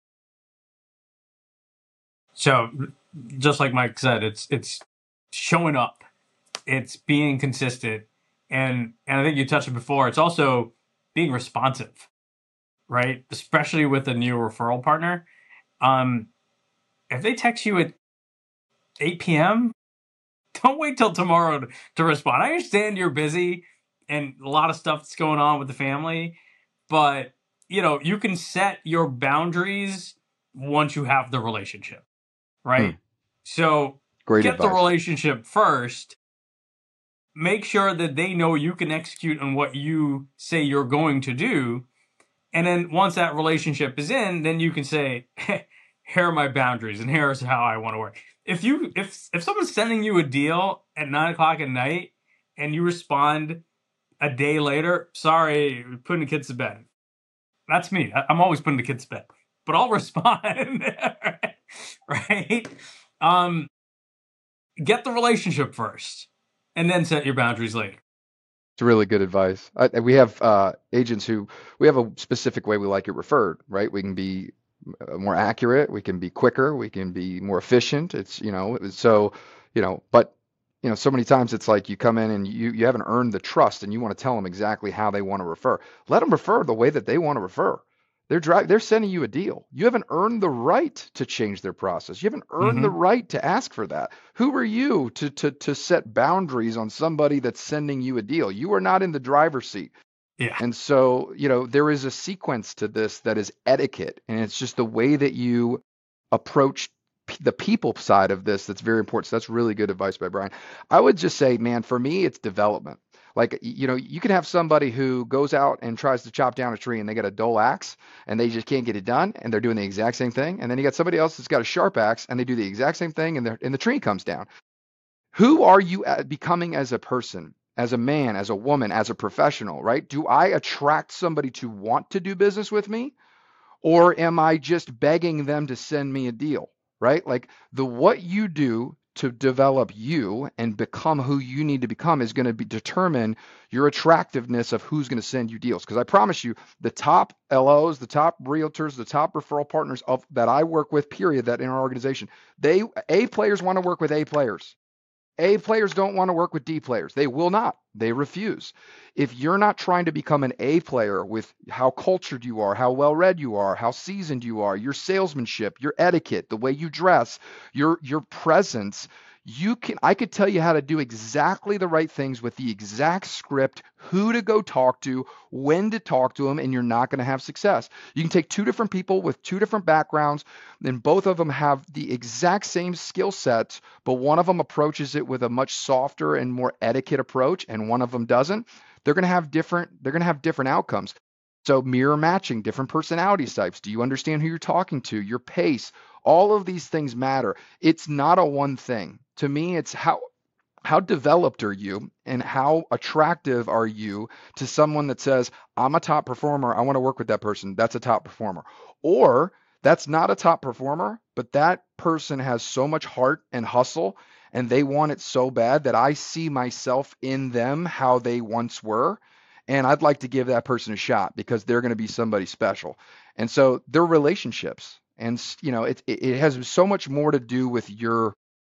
So just like Mike said, it's it's showing up. It's being consistent, and and I think you touched it before. It's also being responsive, right? Especially with a new referral partner. Um, if they text you at eight p.m., don't wait till tomorrow to, to respond. I understand you're busy and a lot of stuff that's going on with the family, but you know you can set your boundaries once you have the relationship, right? Hmm. So Great get advice. the relationship first. Make sure that they know you can execute on what you say you're going to do. And then once that relationship is in, then you can say, hey, here are my boundaries and here's how I want to work. If you if if someone's sending you a deal at nine o'clock at night and you respond a day later, sorry, putting the kids to bed. That's me. I'm always putting the kids to bed, but I'll respond. Right? Um, get the relationship first and then set your boundaries later. It's really good advice. I, we have uh, agents who, we have a specific way we like it referred, right? We can be more accurate, we can be quicker, we can be more efficient. It's, you know, so, you know, but, you know, so many times it's like you come in and you, you haven't earned the trust and you want to tell them exactly how they want to refer. Let them refer the way that they want to refer. They're dri- they're sending you a deal. You haven't earned the right to change their process. You haven't earned Mm-hmm. the right to ask for that. Who are you to to to set boundaries on somebody that's sending you a deal? You are not in the driver's seat. Yeah. And so, you know, there is a sequence to this that is etiquette, and it's just the way that you approach p- the people side of this that's very important. So that's really good advice by Brian. I would just say, man, for me, it's development. Like, you know, you can have somebody who goes out and tries to chop down a tree and they got a dull axe and they just can't get it done and they're doing the exact same thing. And then you got somebody else that's got a sharp axe and they do the exact same thing and, and the tree comes down. Who are you at becoming as a person, as a man, as a woman, as a professional, right? Do I attract somebody to want to do business with me? Or am I just begging them to send me a deal, right? Like the what you do to develop you and become who you need to become is going to be determine your attractiveness of who's going to send you deals. Because I promise you, the top L Os, the top realtors, the top referral partners of that I work with, period, that in our organization, they A players want to work with A players. A players don't want to work with D players. They will not. They refuse. If you're not trying to become an A player with how cultured you are, how well read you are, how seasoned you are, your salesmanship, your etiquette, the way you dress, your your presence, you can I could tell you how to do exactly the right things with the exact script, who to go talk to, when to talk to them, and you're not going to have success. You can take two different people with two different backgrounds, and both of them have the exact same skill sets, but one of them approaches it with a much softer and more etiquette approach, and one of them doesn't. They're going to have different, they're going to have different outcomes. So mirror matching, different personality types. Do you understand who you're talking to? Your pace, all of these things matter. It's not a one thing. To me, it's how how developed are you and how attractive are you to someone that says, I'm a top performer, I want to work with that person. That's a top performer. Or that's not a top performer, but that person has so much heart and hustle and they want it so bad that I see myself in them, how they once were. And I'd like to give that person a shot because they're going to be somebody special. And so they're relationships. And, you know, it, it has so much more to do with your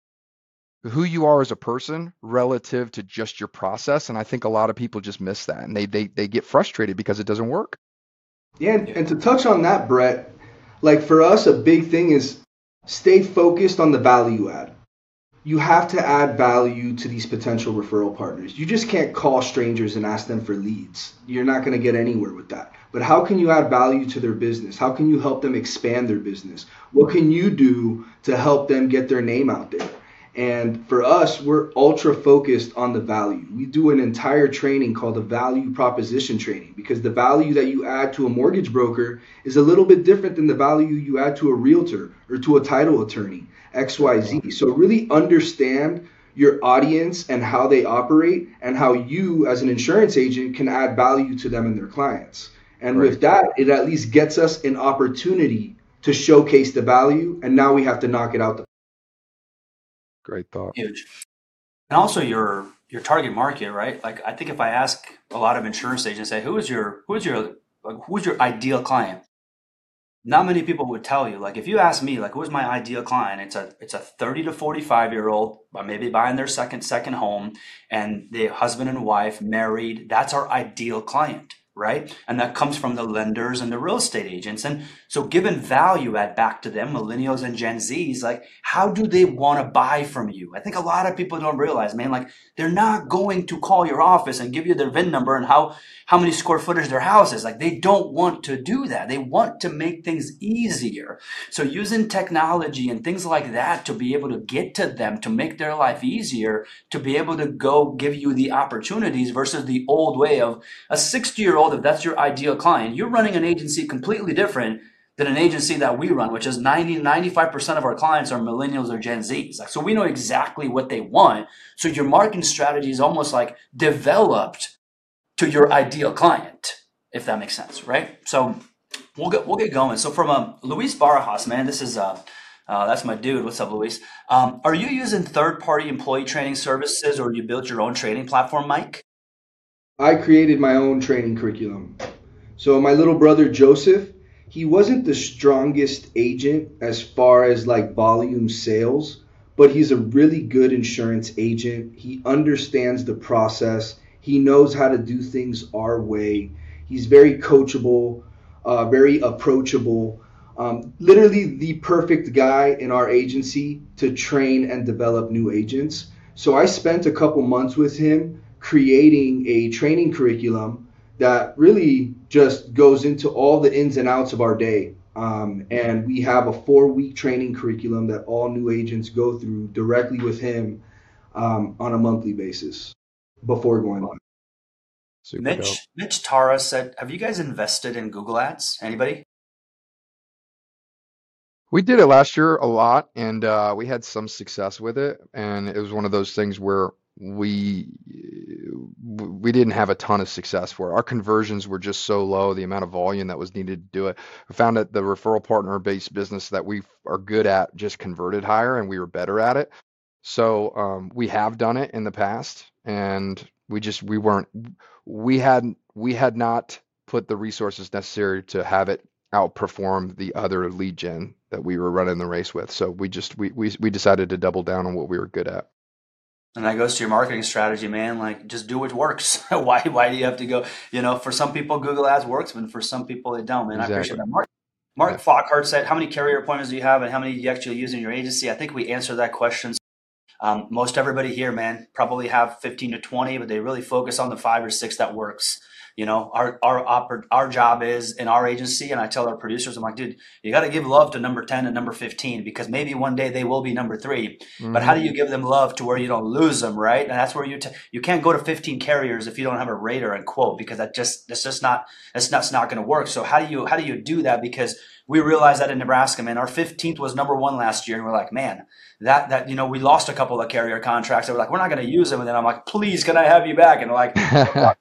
who you are as a person relative to just your process. And I think a lot of people just miss that and they they they get frustrated because it doesn't work. Yeah, and, and to touch on that, Brett, like for us, a big thing is stay focused on the value add. You have to add value to these potential referral partners. You just can't call strangers and ask them for leads. You're not going to get anywhere with that. But how can you add value to their business? How can you help them expand their business? What can you do to help them get their name out there? And for us, we're ultra focused on the value. We do an entire training called the value proposition training because the value that you add to a mortgage broker is a little bit different than the value you add to a realtor or to a title attorney, X Y Z. So really understand your audience and how they operate and how you as an insurance agent can add value to them and their clients. And Right. with that, it at least gets us an opportunity to showcase the value. And now we have to knock it out the Great thought. Huge. And also your your target market, right? Like I think if I ask a lot of insurance agents, say, who is your who is your like, who's your ideal client? Not many people would tell you. Like if you ask me, like who's my ideal client? It's a it's a thirty to forty-five year old, maybe buying their second second home, and the husband and wife married. That's our ideal client. right? And that comes from the lenders and the real estate agents. And so giving value add back to them, millennials and Gen Zs, like, how do they want to buy from you? I think a lot of people don't realize, man, like, they're not going to call your office and give you their V I N number and how, how many square footage their house is. Like, they don't want to do that. They want to make things easier. So using technology and things like that to be able to get to them, to make their life easier, to be able to go give you the opportunities versus the old way of a sixty year old, if that's your ideal client, you're running an agency completely different than an agency that we run, which is ninety, ninety-five percent of our clients are millennials or Gen Zs. Like, so we know exactly what they want. So your marketing strategy is almost like developed to your ideal client, if that makes sense, right? So we'll get, we'll get going. So from um, Luis Barajas, man, this is, uh, uh, that's my dude. What's up, Luis? Um, are you using third-party employee training services, or you built your own training platform, Mike? I created my own training curriculum. So my little brother, Joseph, he wasn't the strongest agent as far as like volume sales, but he's a really good insurance agent. He understands the process. He knows how to do things our way. He's very coachable, uh, very approachable. Um, literally the perfect guy in our agency to train and develop new agents. So I spent a couple months with him creating a training curriculum that really just goes into all the ins and outs of our day. Um, and we have a four-week training curriculum that all new agents go through directly with him um, on a monthly basis before going live. Super Mitch, dope. Mitch Tara said, have you guys invested in Google Ads? Anybody? We did it last year a lot, and uh, we had some success with it. And it was one of those things where we we didn't have a ton of success for it. Our conversions were just so low, the amount of volume that was needed to do it. We found that the referral partner based business that we are good at just converted higher, and we were better at it. So um, we have done it in the past, and we just we weren't we had we had not put the resources necessary to have it outperform the other lead gen that we were running the race with. So we just we we we decided to double down on what we were good at. And that goes to your marketing strategy, man. Like, just do what works. why why do you have to go? You know, for some people, Google Ads works, but for some people, it don't, man. Exactly. I appreciate that. Mark, Mark yeah. Flockhart said, how many carrier appointments do you have and how many do you actually use in your agency? I think we answered that question. Um, most everybody here, man, probably have fifteen to twenty, but they really focus on the five or six that works. You know, our our oper- our job is in our agency, and I tell our producers, I'm like, dude, you got to give love to number ten and number fifteen, because maybe one day they will be number three. Mm-hmm. But how do you give them love to where you don't lose them, right? And that's where you t- you can't go to fifteen carriers if you don't have a radar and quote, because that just that's just not that's not, not going to work. So how do you how do you do that? Because we realized that in Nebraska, man, our fifteenth was number one last year, and we're like, man, that that you know, we lost a couple of carrier contracts. They were like, we're not going to use them, and then I'm like, please, can I have you back? And they're like.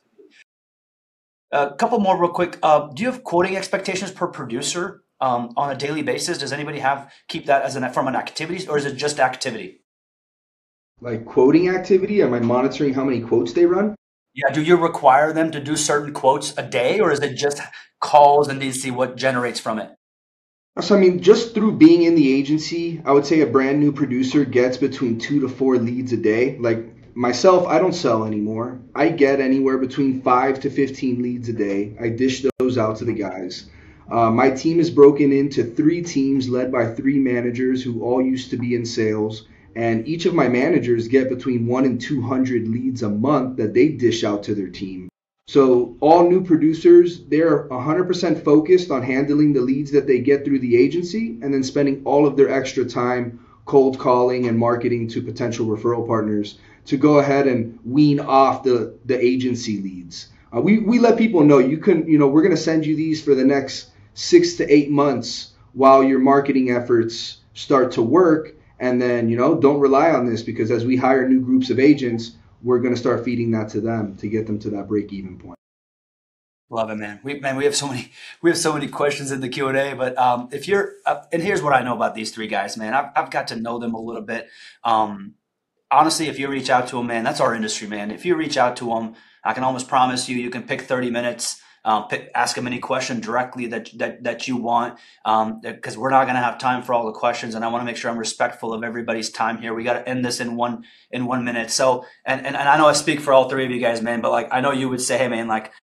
A couple more real quick. Uh, do you have quoting expectations per producer um, on a daily basis? Does anybody have keep that as an from an activity, or is it just activity? Like quoting activity? Am I monitoring how many quotes they run? Yeah. Do you require them to do certain quotes a day, or is it just calls and they see what generates from it? So I mean, just through being in the agency, I would say a brand new producer gets between two to four leads a day. Like. Myself, I don't sell anymore. I get anywhere between five to fifteen leads a day. I dish those out to the guys. Uh, my team is broken into three teams led by three managers who all used to be in sales. And each of my managers get between one and two hundred leads a month that they dish out to their team. So all new producers, they're one hundred percent focused on handling the leads that they get through the agency and then spending all of their extra time cold calling and marketing to potential referral partners to go ahead and wean off the, the agency leads. Uh, we, we let people know you can, you know, we're going to send you these for the next six to eight months while your marketing efforts start to work. And then, you know, don't rely on this, because as we hire new groups of agents, we're going to start feeding that to them to get them to that break-even point. Love it, man. We man, we have so many we have so many questions in the Q and A. But um, if you're uh, and here's what I know about these three guys, man. I've I've got to know them a little bit. Um, honestly, if you reach out to them, man, that's our industry, man. If you reach out to them, I can almost promise you, you can pick thirty minutes. Um, pick, ask them any question directly that that that you want, because um, we're not going to have time for all the questions, and I want to make sure I'm respectful of everybody's time here. We got to end this in one in one minute. So, and, and and I know I speak for all three of you guys, man, but like I know you would say, hey, man, like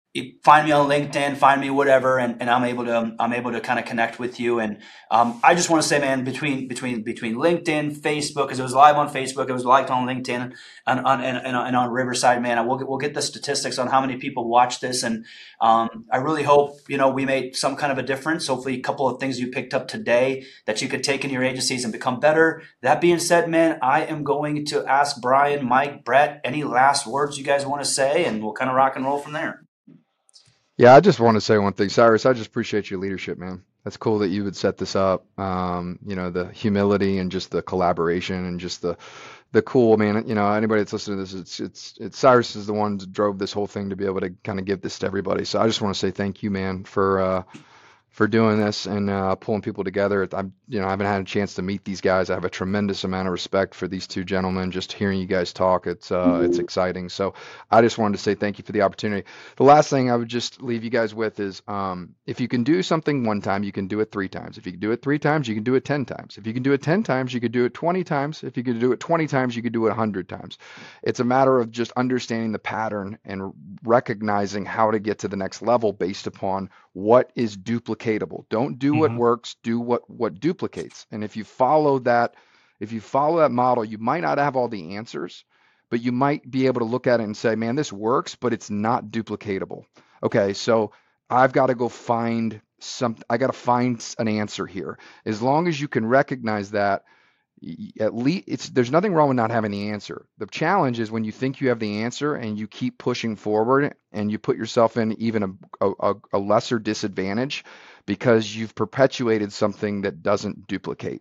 find me on LinkedIn, find me whatever, and, and I'm able to I'm able to kind of connect with you. And um, I just want to say, man, between between between LinkedIn, Facebook, because it was live on Facebook, it was liked on LinkedIn, and on and, and, and on Riverside, man. We'll get, we'll get the statistics on how many people watch this, and um, I really hope you know we made some kind of a difference. Hopefully, a couple of things you picked up today that you could take in your agencies and become better. That being said, man, I am going to ask Brian, Mike, Brett, any last words you guys want to say, and we'll kind of rock and roll from there. Yeah, I just want to say one thing, Cyrus. I just appreciate your leadership, man. That's cool that you would set this up. Um, you know, the humility and just the collaboration and just the the cool, man. You know, anybody that's listening to this, it's it's it's Cyrus is the one that drove this whole thing to be able to kind of give this to everybody. So I just want to say thank you, man, for uh, for doing this and uh, pulling people together. I'm, you know, I haven't had a chance to meet these guys. I have a tremendous amount of respect for these two gentlemen. Just hearing you guys talk, it's uh, it's exciting. So I just wanted to say thank you for the opportunity. The last thing I would just leave you guys with is, um, if you can do something one time, you can do it three times. If you can do it three times, you can do it ten times. If you can do it ten times, you could do it twenty times. If you could do it twenty times, you could do it one hundred times. It's a matter of just understanding the pattern and recognizing how to get to the next level based upon what is duplicatable. Don't do what Mhm. works, do what what duplicates. And if you follow that, if you follow that model, you might not have all the answers, but you might be able to look at it and say, man, this works, but it's not duplicatable. Okay, so I've got to go find some, I got to find an answer here. As long as you can recognize that, y- at least it's, there's nothing wrong with not having the answer. The challenge is when you think you have the answer and you keep pushing forward and you put yourself in even a, a, a lesser disadvantage because you've perpetuated something that doesn't duplicate.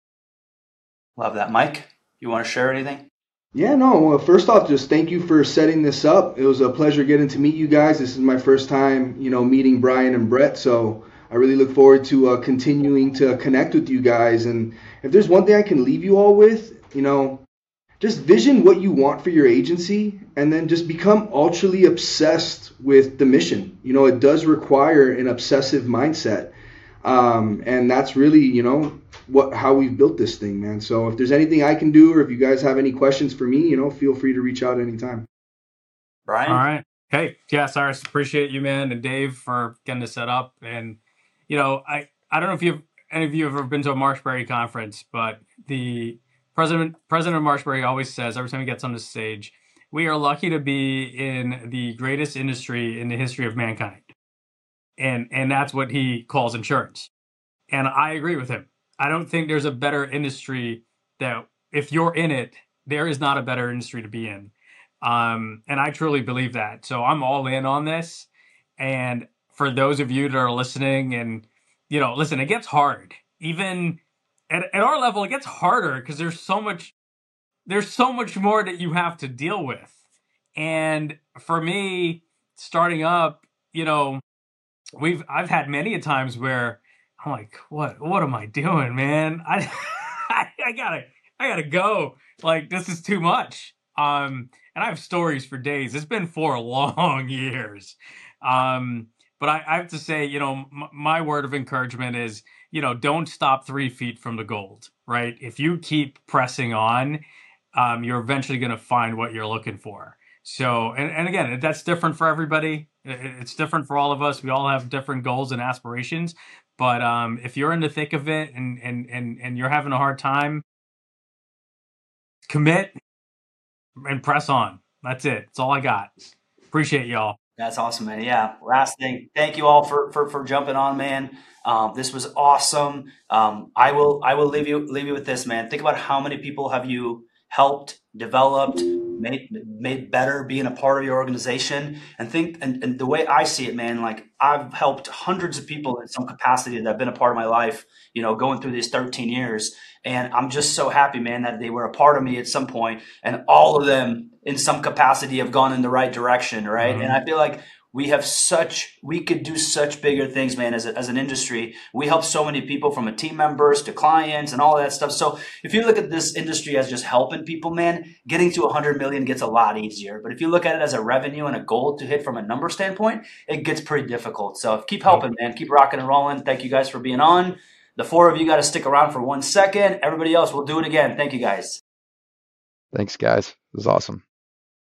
Love that. Mike, you want to share anything? Yeah, no. Well, first off, just thank you for setting this up. It was a pleasure getting to meet you guys. This is my first time, you know, meeting Brian and Brett. So I really look forward to uh, continuing to connect with you guys. And if there's one thing I can leave you all with, you know, just vision what you want for your agency and then just become ultrally obsessed with the mission. You know, it does require an obsessive mindset. Um, and that's really, you know, what how we've built this thing, man. So if there's anything I can do or if you guys have any questions for me, you know, feel free to reach out anytime. Brian? All right. Hey, yeah, Cyrus, appreciate you, man, and Dave for getting this set up. And, you know, I, I don't know if you've, any of you have ever been to a Marshberry conference, but the president, president of Marshberry always says every time he gets on the stage, we are lucky to be in the greatest industry in the history of mankind. And, and that's what he calls insurance. And I agree with him. I don't think there's a better industry that if you're in it, there is not a better industry to be in. Um, and I truly believe that. So I'm all in on this. And for those of you that are listening and, you know, listen, it gets hard. Even at, at our level, it gets harder because there's so much, there's so much more that you have to deal with. And for me, starting up, you know, we've, I've had many a times where I'm like, what, what am I doing, man? I, I, I gotta, I gotta go. Like, this is too much. Um, and I have stories for days. It's been four long years. Um, but I, I have to say, you know, m- my word of encouragement is, you know, don't stop three feet from the gold, right? If you keep pressing on, um, you're eventually going to find what you're looking for. So, and, and again, that's different for everybody. It's different for all of us. We all have different goals and aspirations. But um, if you're in the thick of it and, and, and, and you're having a hard time, commit and press on. That's it. That's all I got. Appreciate y'all. That's awesome, man. Yeah. Last thing, thank you all for for, for jumping on, man. Um, this was awesome. Um, I will I will leave you leave you with this, man. Think about how many people have you helped, developed, made made better being a part of your organization. And think and, and the way I see it, man, like I've helped hundreds of people in some capacity that have been a part of my life, you know, going through these thirteen years. And I'm just so happy, man, that they were a part of me at some point, and all of them in some capacity have gone in the right direction, right? Mm-hmm. And I feel like we have such, we could do such bigger things, man, as, a, as an industry. We help so many people from a team members to clients and all that stuff. So if you look at this industry as just helping people, man, getting to one hundred million gets a lot easier. But if you look at it as a revenue and a goal to hit from a number standpoint, it gets pretty difficult. So keep helping, man. Keep rocking and rolling. Thank you guys for being on. The four of you got to stick around for one second. Everybody else, we'll do it again. Thank you, guys. Thanks, guys. It was awesome.